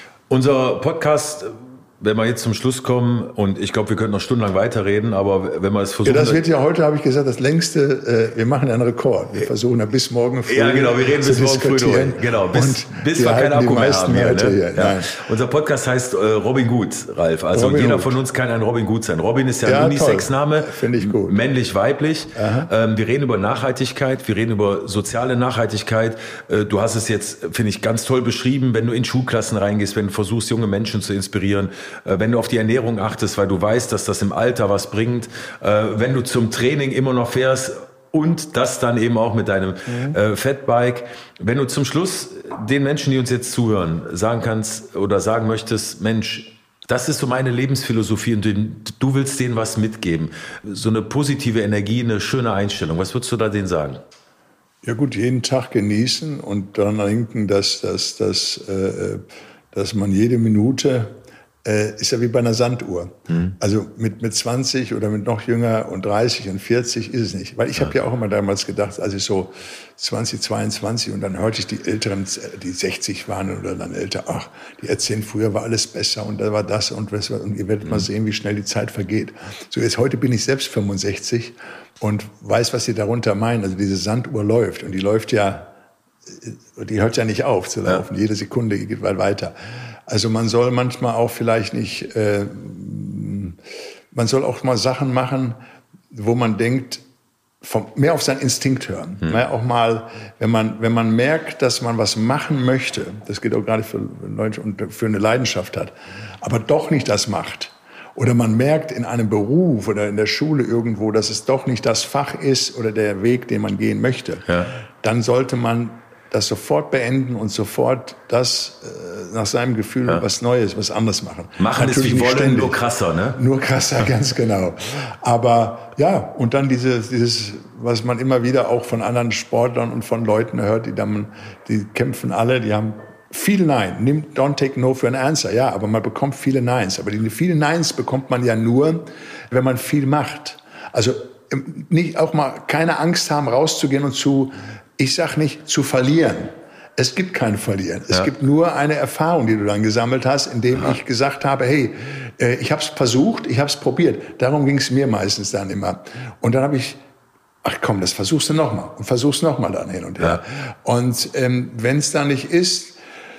Unser Podcast, wenn wir jetzt zum Schluss kommen, und ich glaube, wir könnten noch stundenlang weiterreden, aber wenn wir es versuchen... Ja, das wird ja heute, habe ich gesagt, das längste, äh, wir machen einen Rekord. Wir versuchen ja bis morgen früh Ja, genau, wir reden bis morgen früh durch. Genau, bis, bis wir keinen Akku mehr haben. Hier, ne? Ja. Unser Podcast heißt äh, Robin Good, Ralf. Also Robin jeder Hood. Von uns kann ein Robin Good sein. Robin ist ja ein ja, Unisex-Name. Finde ich gut. Männlich, weiblich. Ähm, wir reden über Nachhaltigkeit, wir reden über soziale Nachhaltigkeit. Äh, du hast es jetzt, finde ich, ganz toll beschrieben, wenn du in Schulklassen reingehst, wenn du versuchst, junge Menschen zu inspirieren, wenn du auf die Ernährung achtest, weil du weißt, dass das im Alter was bringt, wenn du zum Training immer noch fährst und das dann eben auch mit deinem mhm. äh, Fatbike. Wenn du zum Schluss den Menschen, die uns jetzt zuhören, sagen kannst oder sagen möchtest, Mensch, Das ist so meine Lebensphilosophie und du willst denen was mitgeben. So eine positive Energie, eine schöne Einstellung. Was würdest du da denen sagen? Ja gut, jeden Tag genießen und daran denken, dass, dass, dass, äh, dass man jede Minute, äh, ist ja wie bei einer Sanduhr. Mhm. Also mit, mit zwanzig oder mit noch jünger und dreißig und vierzig ist es nicht. Weil ich ja. habe ja auch immer damals gedacht, als ich so zwanzig, zweiundzwanzig und dann hörte ich die Älteren, die sechzig waren oder dann älter, ach, die erzählen, früher war alles besser und da war das und das und ihr werdet mhm. mal sehen, wie schnell die Zeit vergeht. So jetzt heute bin ich selbst fünfundsechzig und weiß, was sie darunter meinen. Also diese Sanduhr läuft und die läuft ja, die hört ja nicht auf zu laufen. Ja. Jede Sekunde geht mal weiter. Also man soll manchmal auch vielleicht nicht, äh, man soll auch mal Sachen machen, wo man denkt, vom, mehr auf seinen Instinkt hören. Hm. Ne? Auch mal, wenn man, wenn man merkt, dass man was machen möchte, das geht auch gerade für Leute und für eine Leidenschaft hat, aber doch nicht das macht. Oder man merkt in einem Beruf oder in der Schule irgendwo, dass es doch nicht das Fach ist oder der Weg, den man gehen möchte. Ja. Dann sollte man das sofort beenden und sofort das äh, nach seinem Gefühl ja. was Neues, was anderes machen. Machen ist wie wollen, nur krasser, ne? Nur krasser, ganz genau. Aber ja, und dann dieses, dieses, was man immer wieder auch von anderen Sportlern und von Leuten hört, die dann, die kämpfen alle, die haben viel Nein. Nimmt don't take no für an answer. Ja, aber man bekommt viele Neins. Aber die vielen Neins bekommt man ja nur, wenn man viel macht. Also nicht auch mal keine Angst haben, rauszugehen und zu, ich sag nicht, zu verlieren. Es gibt kein Verlieren. Es ja. gibt nur eine Erfahrung, die du dann gesammelt hast, indem ja. ich gesagt habe, hey, ich habe es versucht, ich habe es probiert. Darum ging es mir meistens dann immer. Und dann habe ich, ach komm, das versuchst du nochmal und versuchst nochmal dann hin und her. Ja. Und ähm, wenn es dann nicht ist,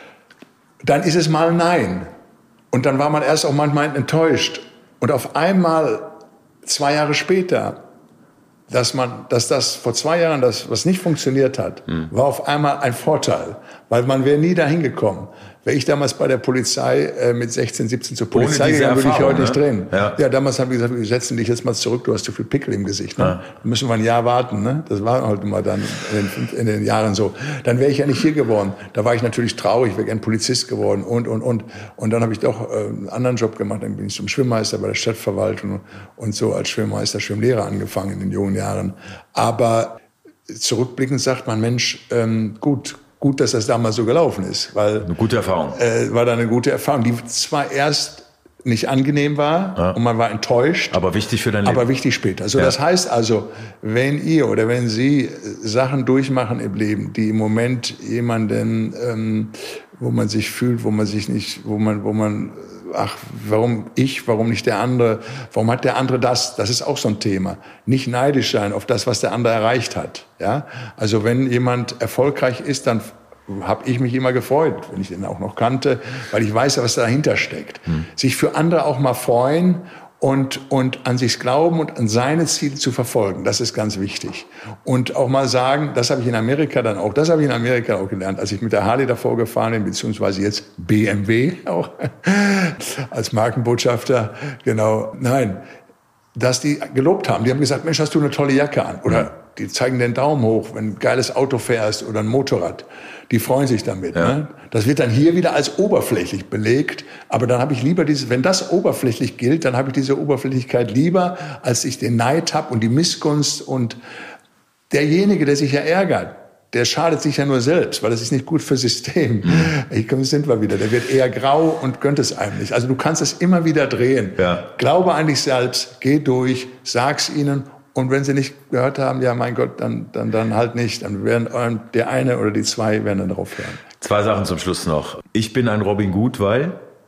dann ist es mal Nein. Und dann war man erst auch manchmal enttäuscht. Und auf einmal, zwei Jahre später, dass man, dass das vor zwei Jahren, das, was nicht funktioniert hat, mhm. war auf einmal ein Vorteil. Weil man wäre nie dahin gekommen. Wäre ich damals bei der Polizei äh, mit sechzehn, siebzehn zur Polizei gegangen, würde ich heute ne? nicht drehen. Ja. ja, damals haben wir gesagt, wir setzen dich jetzt mal zurück, du hast zu viel Pickel im Gesicht. Ne? Ja. Da müssen wir ein Jahr warten. Ne? Das war halt immer dann in den, in den Jahren so. Dann wäre ich ja nicht hier geworden. Da war ich natürlich traurig, wäre gern Polizist geworden und, und, und. Und dann habe ich doch äh, einen anderen Job gemacht. Dann bin ich zum Schwimmmeister bei der Stadtverwaltung und so als Schwimmmeister, Schwimmlehrer angefangen in den jungen Jahren. Aber zurückblickend sagt man, Mensch, ähm, gut, Gut, dass das damals so gelaufen ist, weil eine gute Erfahrung. Äh, war da eine gute Erfahrung, die zwar erst nicht angenehm war ja. und man war enttäuscht, aber wichtig für dein Leben. Aber wichtig später. Also ja. das heißt also, wenn ihr oder wenn Sie Sachen durchmachen im Leben, die im Moment jemanden, ähm, wo man sich fühlt, wo man sich nicht, wo man, wo man ach, warum ich, warum nicht der andere, warum hat der andere das? Das ist auch so ein Thema. Nicht neidisch sein auf das, was der andere erreicht hat. Ja? Also wenn jemand erfolgreich ist, dann habe ich mich immer gefreut, wenn ich den auch noch kannte, weil ich weiß ja, was dahinter steckt. Hm. Sich für andere auch mal freuen und, und an sich glauben und an seine Ziele zu verfolgen. Das ist ganz wichtig. Und auch mal sagen, das habe ich in Amerika dann auch, das habe ich in Amerika auch gelernt, als ich mit der Harley davor gefahren bin, beziehungsweise jetzt B M W auch, als Markenbotschafter, genau, nein, dass die gelobt haben. Die haben gesagt, Mensch, hast du eine tolle Jacke an? Oder die zeigen den Daumen hoch, wenn ein geiles Auto fährst oder ein Motorrad. Die freuen sich damit. Ja. Ne? Das wird dann hier wieder als oberflächlich belegt. Aber dann habe ich lieber diese, wenn das oberflächlich gilt, dann habe ich diese Oberflächlichkeit lieber, als ich den Neid habe und die Missgunst. Und derjenige, der sich ja ärgert, der schadet sich ja nur selbst, weil das ist nicht gut fürs System. Mhm. Ich komme, sind wir wieder. Der wird eher grau und gönnt es einem nicht. Also du kannst es immer wieder drehen. Ja. Glaube an dich selbst, geh durch, sag's ihnen. Und wenn sie nicht gehört haben, ja, mein Gott, dann, dann, dann halt nicht. Dann werden der eine oder die zwei werden dann drauf hören. Zwei Sachen zum Schluss noch. Ich bin ein Robin Good, weil?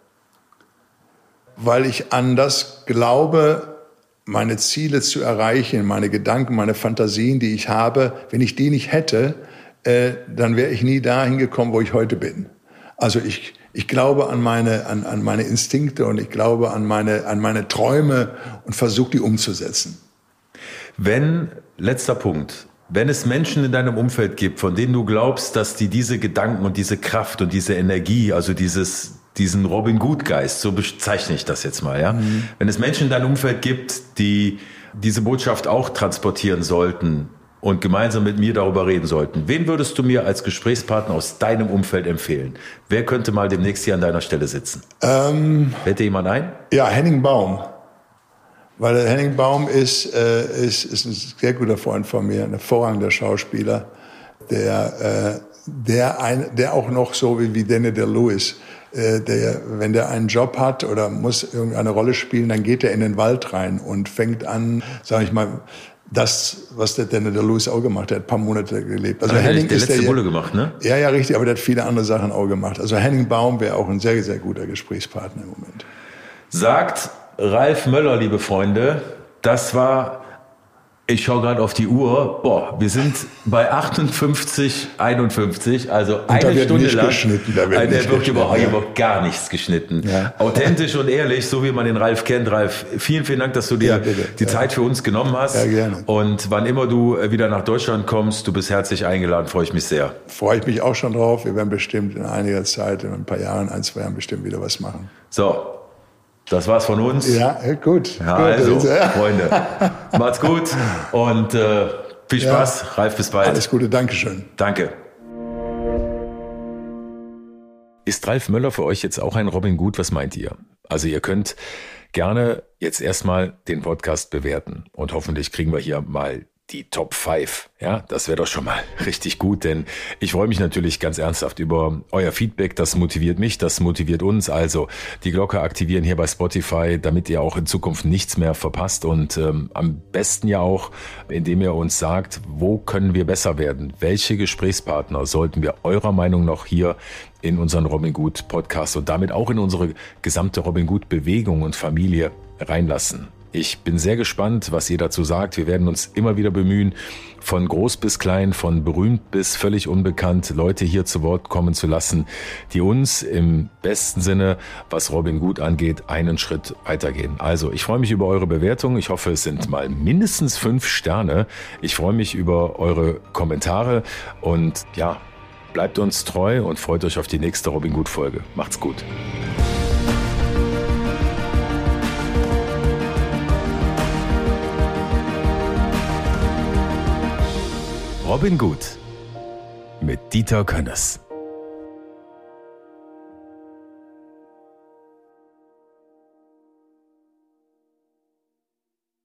Weil ich an das glaube, meine Ziele zu erreichen, meine Gedanken, meine Fantasien, die ich habe, wenn ich die nicht hätte, äh, dann wäre ich nie dahin gekommen, wo ich heute bin. Also ich, ich glaube an meine, an, an meine Instinkte und ich glaube an meine, an meine Träume und versuche die umzusetzen. Wenn, letzter Punkt, wenn es Menschen in deinem Umfeld gibt, von denen du glaubst, dass die diese Gedanken und diese Kraft und diese Energie, also dieses, diesen Robin Good Geist, so bezeichne ich das jetzt mal, ja. Mhm. Wenn es Menschen in deinem Umfeld gibt, die diese Botschaft auch transportieren sollten und gemeinsam mit mir darüber reden sollten, wen würdest du mir als Gesprächspartner aus deinem Umfeld empfehlen? Wer könnte mal demnächst hier an deiner Stelle sitzen? Ähm, Fällt dir jemand ein? Ja, Henning Baum. Weil der Henning Baum ist, äh, ist, ist ein sehr guter Freund von mir, ein hervorragender Schauspieler, der, äh, der, ein, der auch noch so wie, wie Daniel Day-Lewis, äh, der, wenn der einen Job hat oder muss irgendeine Rolle spielen, dann geht er in den Wald rein und fängt an, sage ich mal, das, was der Daniel Day-Lewis auch gemacht hat, der hat ein paar Monate gelebt. Also ah, Henning der ist letzte der, Bulle gemacht, ne? Ja, ja, richtig, aber der hat viele andere Sachen auch gemacht. Also Henning Baum wäre auch ein sehr, sehr guter Gesprächspartner im Moment. Sagt Ralf Möller, liebe Freunde, das war, ich schaue gerade auf die Uhr, boah, wir sind bei achtundfünfzig, einundfünfzig, also und eine da wird Stunde nicht lang. Geschnitten, da wird der nicht wird geschnitten, überhaupt, ja. überhaupt gar nichts geschnitten. Ja. Authentisch und ehrlich, so wie man den Ralf kennt. Ralf, vielen, vielen Dank, dass du dir Ja, bitte. die Ja. Zeit für uns genommen hast. Ja, gerne. Und wann immer du wieder nach Deutschland kommst, du bist herzlich eingeladen, freue ich mich sehr. Freue ich mich auch schon drauf. Wir werden bestimmt in einiger Zeit, in ein paar Jahren, ein, zwei Jahren bestimmt wieder was machen. So, das war's von uns. Ja, gut. Ja, gut. also, Freunde, macht's gut und äh, viel Spaß. Ja. Ralf, bis bald. Alles Gute, Dankeschön. Danke. Ist Ralf Möller für euch jetzt auch ein Robin Good? Was meint ihr? Also ihr könnt gerne jetzt erstmal den Podcast bewerten und hoffentlich kriegen wir hier mal die Top fünf. Ja, das wäre doch schon mal richtig gut, denn ich freue mich natürlich ganz ernsthaft über euer Feedback. Das motiviert mich, das motiviert uns. Also die Glocke aktivieren hier bei Spotify, damit ihr auch in Zukunft nichts mehr verpasst und ähm, am besten ja auch, indem ihr uns sagt, wo können wir besser werden? Welche Gesprächspartner sollten wir eurer Meinung nach hier in unseren Robin Good Podcast und damit auch in unsere gesamte Robin Good Bewegung und Familie reinlassen? Ich bin sehr gespannt, was ihr dazu sagt. Wir werden uns immer wieder bemühen, von groß bis klein, von berühmt bis völlig unbekannt, Leute hier zu Wort kommen zu lassen, die uns im besten Sinne, was Robin Good angeht, einen Schritt weitergehen. Also, ich freue mich über eure Bewertung. Ich hoffe, es sind mal mindestens fünf Sterne. Ich freue mich über eure Kommentare und ja, bleibt uns treu und freut euch auf die nächste Robin Good Folge. Macht's gut. Robin Good mit Dieter Könnes.